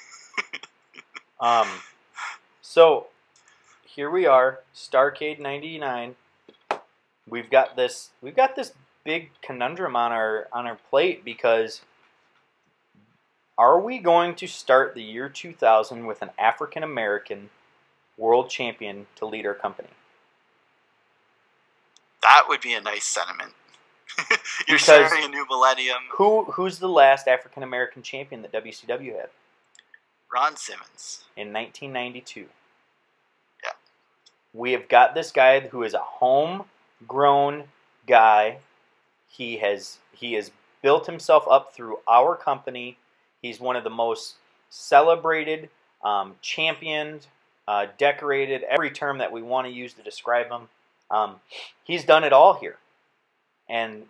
um. So, here we are, Starrcade ninety-nine. We've got this. We've got this big conundrum on our on our plate, because are we going to start the year two thousand with an African American world champion to lead our company? That would be a nice sentiment. You're Because starting a new millennium. Who who's the last African American champion that W C W had? Ron Simmons. In nineteen ninety-two. Yeah. We have got this guy who is a homegrown guy. He has he has built himself up through our company. He's one of the most celebrated, um, championed, uh, decorated, every term that we want to use to describe him. Um, he's done it all here. And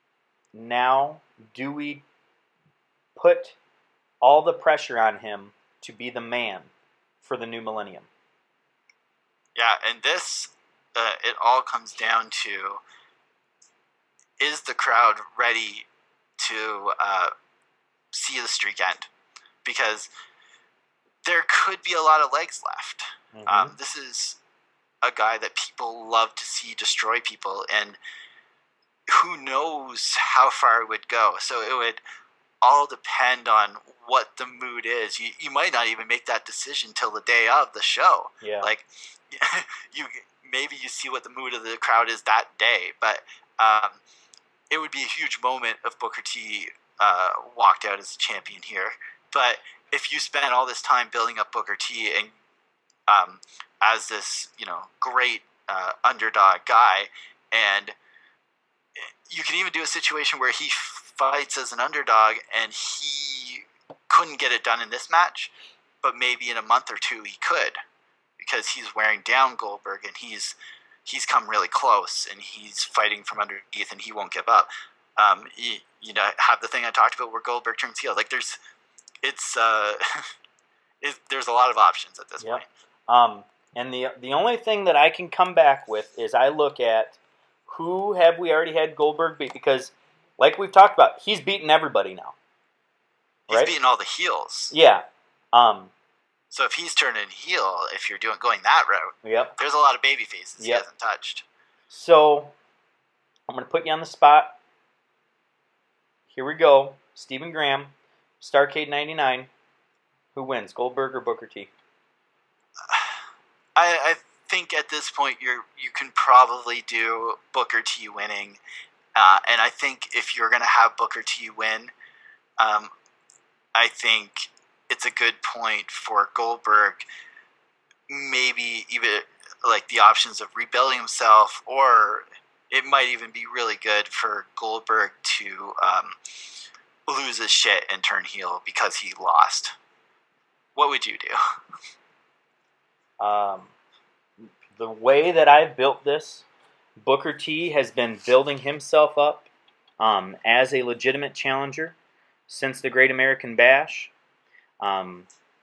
now, do we put all the pressure on him to be the man for the new millennium? Yeah, and this, uh, it all comes down to, is the crowd ready to uh, see the streak end? Because there could be a lot of legs left. Mm-hmm. Um, this is a guy that people love to see destroy people, and who knows how far it would go. So it would all depend on what the mood is. You you might not even make that decision till the day of the show. Yeah. Like, you maybe you see what the mood of the crowd is that day, but um, it would be a huge moment if Booker T uh, walked out as a champion here. But if you spend all this time building up Booker T and um, as this, you know, great uh, underdog guy, and you can even do a situation where he fights as an underdog and he couldn't get it done in this match, but maybe in a month or two he could, because he's wearing down Goldberg and he's he's come really close and he's fighting from underneath and he won't give up. Um, you, you know, have the thing I talked about where Goldberg turns heel. Like, there's, it's, uh, it, there's a lot of options at this yep. point. Um, and the the only thing that I can come back with is I look at who have we already had Goldberg beat, because like we've talked about, he's beaten everybody now. He's right? beaten all the heels. Yeah. Um, So if he's turning heel, if you're doing going that route, Yep. there's a lot of baby faces he Yep. hasn't touched. So I'm going to put you on the spot. Here we go. Stephen Graham, Starrcade ninety-nine. Who wins, Goldberg or Booker T? I, I think at this point you're you can probably do Booker T winning, uh, and I think if you're going to have Booker T win, um, I think it's a good point for Goldberg. Maybe even like the options of rebuilding himself, or it might even be really good for Goldberg to um, lose his shit and turn heel because he lost. What would you do? Um, the way that I built this, Booker T has been building himself up um, as a legitimate challenger since the Great American Bash. Um,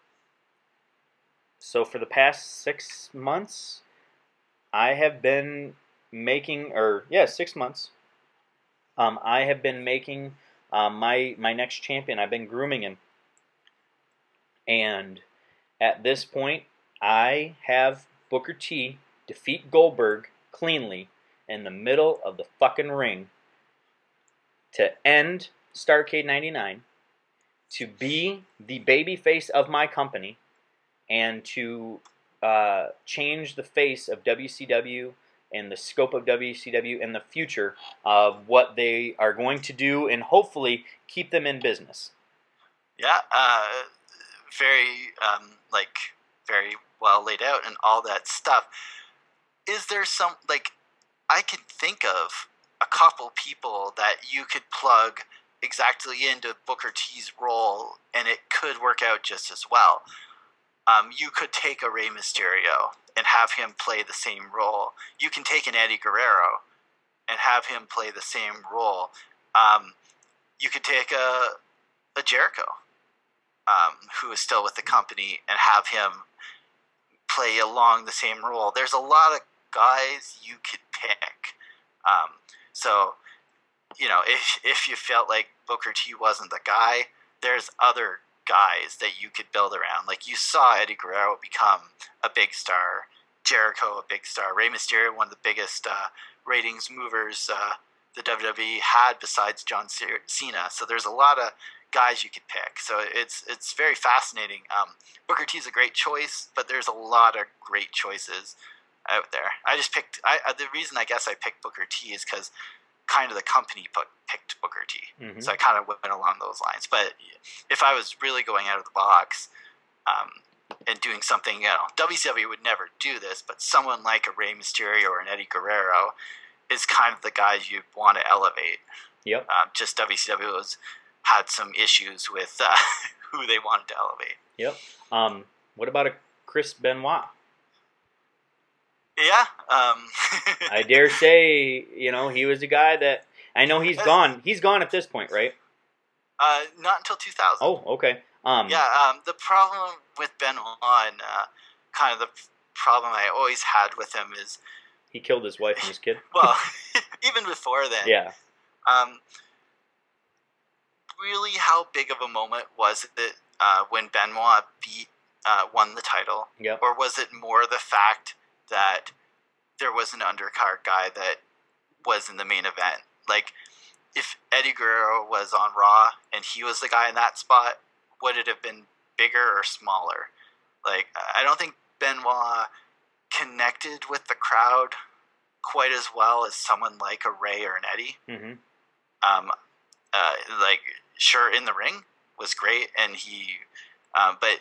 so for the past six months, I have been making, or yeah, six months. Um, I have been making um, my my next champion. I've been grooming him, and at this point, I have Booker T defeat Goldberg cleanly in the middle of the fucking ring to end Starrcade ninety-nine, to be the babyface of my company, and to uh, change the face of W C W and the scope of W C W in the future of what they are going to do, and hopefully keep them in business. Yeah, uh, very um, like very well laid out and all that stuff. Is there some like I can think of a couple people that you could plug exactly into Booker T's role, and it could work out just as well. Um, you could take a Rey Mysterio and have him play the same role. You can take an Eddie Guerrero and have him play the same role. Um, you could take a a Jericho, um, who is still with the company, and have him play along the same role. There's a lot of guys you could pick. Um, so, you know, if if you felt like Booker T wasn't the guy, there's other guys that you could build around. Like you saw Eddie Guerrero become a big star, Jericho a big star, Rey Mysterio one of the biggest uh, ratings movers uh, the W W E had besides John Cena. So there's a lot of guys you could pick. So it's it's very fascinating. Um, Booker T is a great choice, but there's a lot of great choices out there. I just picked. I, I the reason I guess I picked Booker T is because kind of the company put, picked Booker T. Mm-hmm. So I kind of went along those lines. But if I was really going out of the box um, and doing something, you know, W C W would never do this, but someone like a Rey Mysterio or an Eddie Guerrero is kind of the guys you want to elevate. Yep. Um, just W C W has had some issues with uh, who they wanted to elevate. Yep. Um, what about a Chris Benoit? Yeah. Um, I dare say, you know, he was a guy that I know he's gone. He's gone at this point, right? Uh, not until two thousand. Oh, okay. Um, yeah. Um, the problem with Benoit, and uh, kind of the problem I always had with him is he killed his wife and his kid. Well, even before then. Yeah. Um, really, how big of a moment was it uh, when Benoit beat uh, won the title? Yep. Or was it more the fact that there was an undercard guy that was in the main event? Like, if Eddie Guerrero was on Raw and he was the guy in that spot, would it have been bigger or smaller? Like, I don't think Benoit connected with the crowd quite as well as someone like a Ray or an Eddie. Mm-hmm. Um, uh, like, sure, in the ring was great, and he, um, but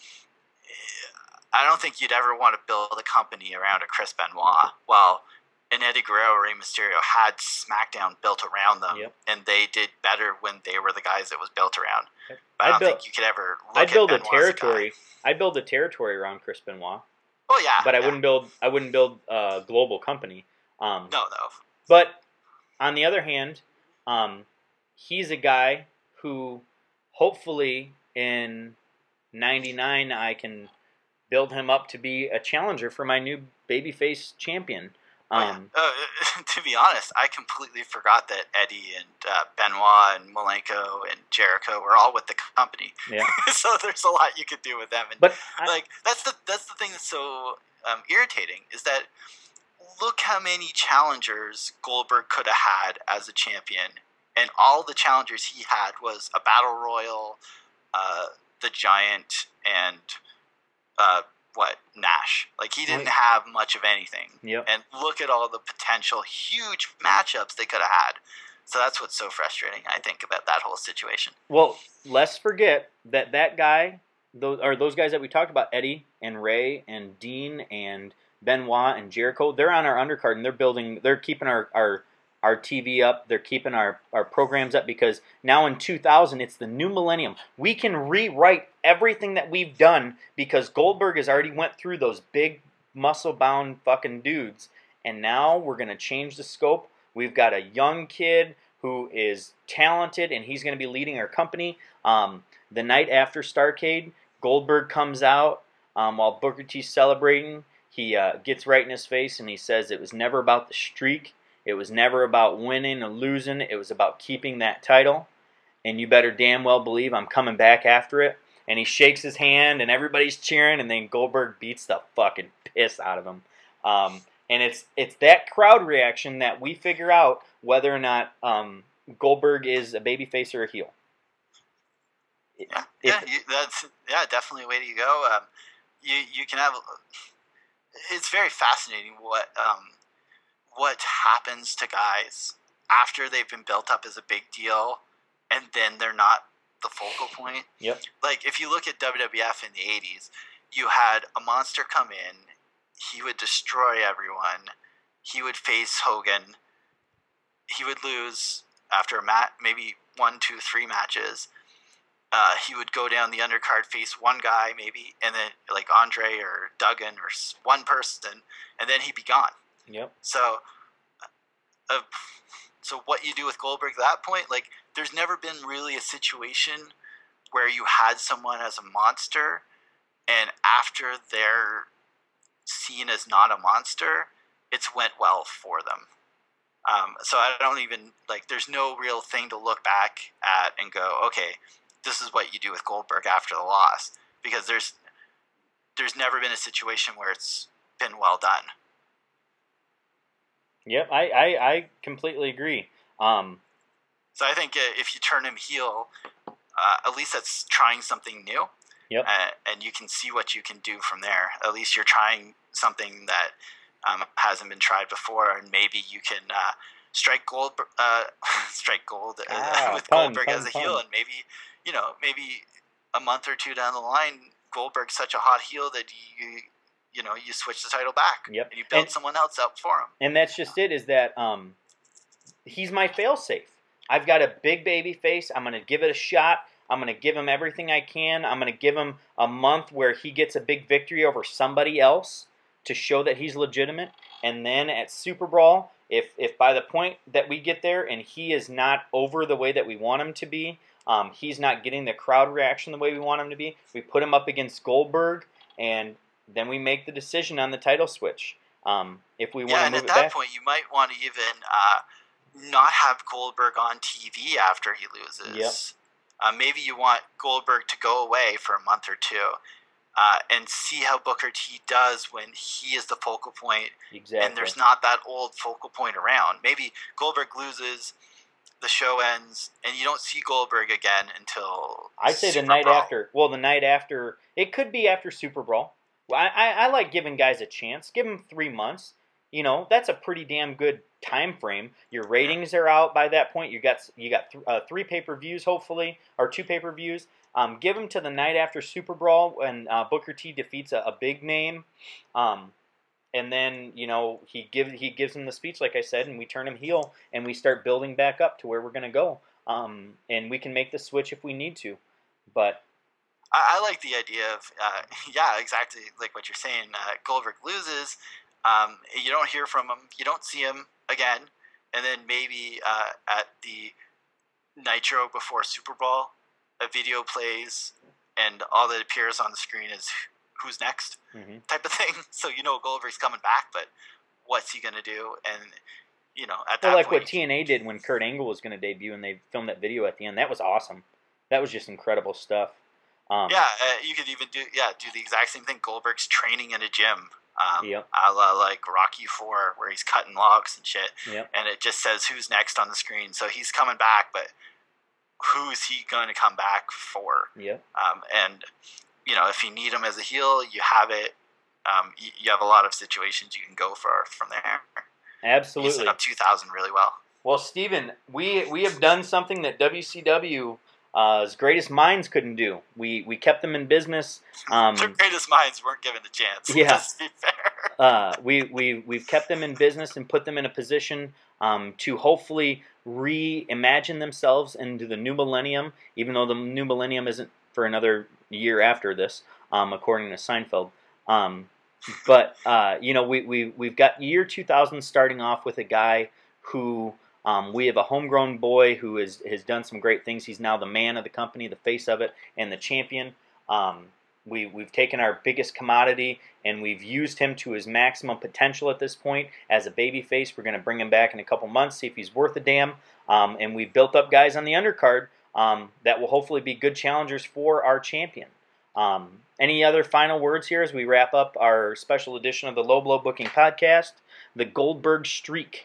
I don't think you'd ever want to build a company around a Chris Benoit. While an Eddie Guerrero or Rey Mysterio had SmackDown built around them, yep. and they did better when they were the guys that was built around. But I'd I don't build, think you could ever look I'd at build Benoit a territory. A I'd build a territory around Chris Benoit. Oh yeah, but I yeah. wouldn't build. I wouldn't build a global company. Um, no, no. But on the other hand, um, he's a guy who hopefully in ninety-nine I can build him up to be a challenger for my new babyface champion. Um, oh, yeah. uh, to be honest, I completely forgot that Eddie and uh, Benoit and Malenko and Jericho were all with the company. Yeah. So there's a lot you could do with them. And but I, like that's the that's the thing that's so um, irritating is that look how many challengers Goldberg could have had as a champion, and all the challengers he had was a battle royal, uh, the Giant, and uh, what Nash. Like he didn't have much of anything. Yep. And look at all the potential huge matchups they could have had. So that's what's so frustrating, I think, about that whole situation. Well, let's forget that that guy, those or those guys that we talked about, Eddie and Ray and Dean and Benoit and Jericho, they're on our undercard and they're building, they're keeping our, our, our T V up, they're keeping our, our programs up because now in two thousand, it's the new millennium. We can rewrite everything that we've done because Goldberg has already went through those big muscle-bound fucking dudes, and now we're going to change the scope. We've got a young kid who is talented, and he's going to be leading our company. Um, the night after Starrcade, Goldberg comes out um, while Booker T's celebrating. He uh, gets right in his face and he says it was never about the streak. It was never about winning or losing. It was about keeping that title. And you better damn well believe I'm coming back after it. And he shakes his hand and everybody's cheering, and then Goldberg beats the fucking piss out of him. Um, and it's it's that crowd reaction that we figure out whether or not um, Goldberg is a babyface or a heel. Yeah, If, yeah, you, that's yeah, definitely a way to go. Um, you you can have. It's very fascinating what um, what happens to guys after they've been built up as a big deal, and then they're not the focal point. Yep. Like if you look at W W F in the eighties, you had a monster come in. He would destroy everyone. He would face Hogan. He would lose after a mat, maybe one, two, three matches. Uh, he would go down the undercard, face one guy maybe, and then like Andre or Duggan or one person, and then he'd be gone. Yep. So, uh, so what you do with Goldberg at that point, like there's never been really a situation where you had someone as a monster, and after they're seen as not a monster, it's went well for them. Um, so I don't even like. There's no real thing to look back at and go, okay, this is what you do with Goldberg after the loss, because there's there's never been a situation where it's been well done. Yep, I, I, I completely agree. Um, so I think uh, if you turn him heel, uh, at least that's trying something new. Yep. Uh, and you can see what you can do from there. At least you're trying something that um, hasn't been tried before, and maybe you can uh, strike gold, uh, strike gold uh, ah, with pun, Goldberg pun, as a pun. heel, and maybe you know maybe a month or two down the line, Goldberg's such a hot heel that you you know you switch the title back. Yep. And you build and, someone else up for him. And that's just it. Is that um, he's my failsafe. I've got a big baby face. I'm going to give it a shot. I'm going to give him everything I can. I'm going to give him a month where he gets a big victory over somebody else to show that he's legitimate. And then at Super Brawl, if if by the point that we get there and he is not over the way that we want him to be, um, he's not getting the crowd reaction the way we want him to be, we put him up against Goldberg, and then we make the decision on the title switch. Um, if we want yeah, to and move at it that back. point, you might want to even uh, not have Goldberg on T V after he loses. Yep. Uh, maybe you want Goldberg to go away for a month or two uh, and see how Booker T does when he is the focal point, Exactly. and there's not that old focal point around. Maybe Goldberg loses, the show ends, and you don't see Goldberg again until I'd say Super the night Brawl. after. Well, the night after. It could be after Super Brawl. Well, I, I, I like giving guys a chance. Give them three months. You know, that's a pretty damn good time frame. Your ratings are out by that point. You got you got th- uh, three pay per views, hopefully, or two pay per views. Um, give them to the night after Super Brawl when uh, Booker T defeats a, a big name, um, and then you know he gives he gives him the speech, like I said, and we turn him heel and we start building back up to where we're gonna go. Um, and we can make the switch if we need to, but. I, I like the idea of, uh, yeah, exactly like what you're saying. Uh, Goldberg loses, um, you don't hear from him, you don't see him again, and then maybe uh, at the Nitro before Super Bowl, a video plays, and all that appears on the screen is who's next, Mm-hmm. type of thing. So you know Goldberg's coming back, but what's he gonna do? And you know, at that well, like point, what T N A did when Kurt Angle was going to debut, and they filmed that video at the end. That was awesome. That was just incredible stuff. Um, yeah, uh, you could even do yeah do the exact same thing. Goldberg's training in a gym, um, Yep. a la like Rocky Four, where he's cutting logs and shit, Yep. and it just says who's next on the screen. So he's coming back, but who's he going to come back for? Yep. Um, and you know, if you need him as a heel, you have it. Um, you, you have a lot of situations you can go for from there. Absolutely. He set up two thousand really well. Well, Steven, we we have done something that W C W's uh, greatest minds couldn't do. We we kept them in business. Um, Their greatest minds weren't given the chance. Yeah. Let's be fair. uh, we we we've kept them in business and put them in a position um, to hopefully reimagine themselves into the new millennium. Even though the new millennium isn't for another year after this, um, according to Seinfeld. Um, but uh, you know, we we we've got year two thousand starting off with a guy who. Um, we have a homegrown boy who is, has done some great things. He's now the man of the company, the face of it, and the champion. Um, we, we've taken our biggest commodity and we've used him to his maximum potential at this point as a baby face. We're going to bring him back in a couple months, see if he's worth a damn. Um, and we've built up guys on the undercard um, that will hopefully be good challengers for our champion. Um, any other final words here as we wrap up our special edition of the Low Blow Booking Podcast, the Goldberg Streak?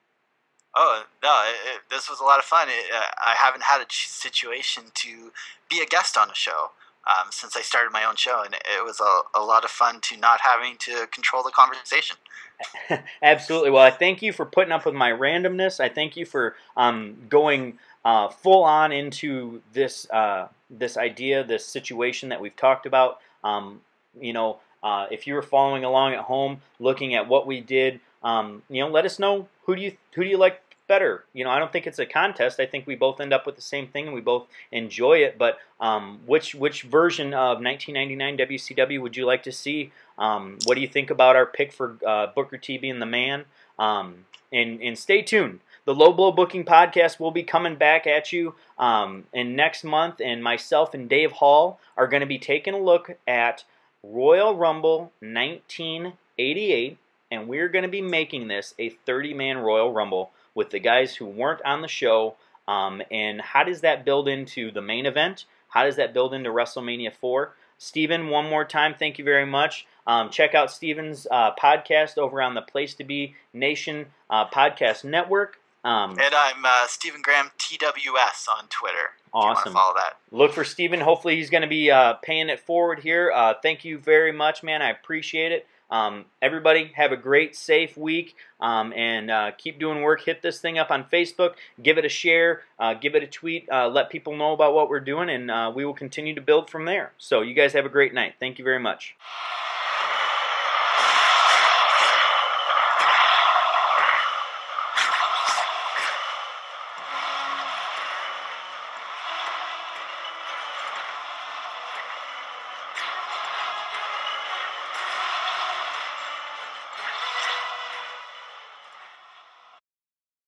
Oh, no, it, it, this was a lot of fun. It, uh, I haven't had a ch- situation to be a guest on a show um, since I started my own show, and it, it was a, a lot of fun to not having to control the conversation. Absolutely. Well, I thank you for putting up with my randomness. I thank you for um, going uh, full on into this uh, this idea, this situation that we've talked about. Um, you know, uh, if you were following along at home, looking at what we did, um, you know, let us know who do you who do you like better. You know, I don't think it's a contest. I think we both end up with the same thing and we both enjoy it. But um, which which version of nineteen ninety-nine W C W would you like to see? Um, what do you think about our pick for uh, Booker T being the man? Um, and and stay tuned. The Low Blow Booking Podcast will be coming back at you um, in next month, and myself and Dave Hall are going to be taking a look at Royal Rumble nineteen eighty-eight, and we're going to be making this a thirty-man Royal Rumble with the guys who weren't on the show. Um, and how does that build into the main event? How does that build into WrestleMania four? Steven, one more time, thank you very much. Um, check out Steven's uh, podcast over on the Place to Be Nation uh, Podcast Network. Um, and I'm uh, Stephen Graham T W S on Twitter. Awesome. If you want to follow that. Look for Steven. Hopefully he's going to be uh, paying it forward here. Uh, thank you very much, man. I appreciate it. Um, everybody have a great, safe week, um, and uh, keep doing work. Hit this thing up on Facebook. Give it a share. Uh, give it a tweet. Uh, let people know about what we're doing, and uh, we will continue to build from there. So you guys have a great night. Thank you very much.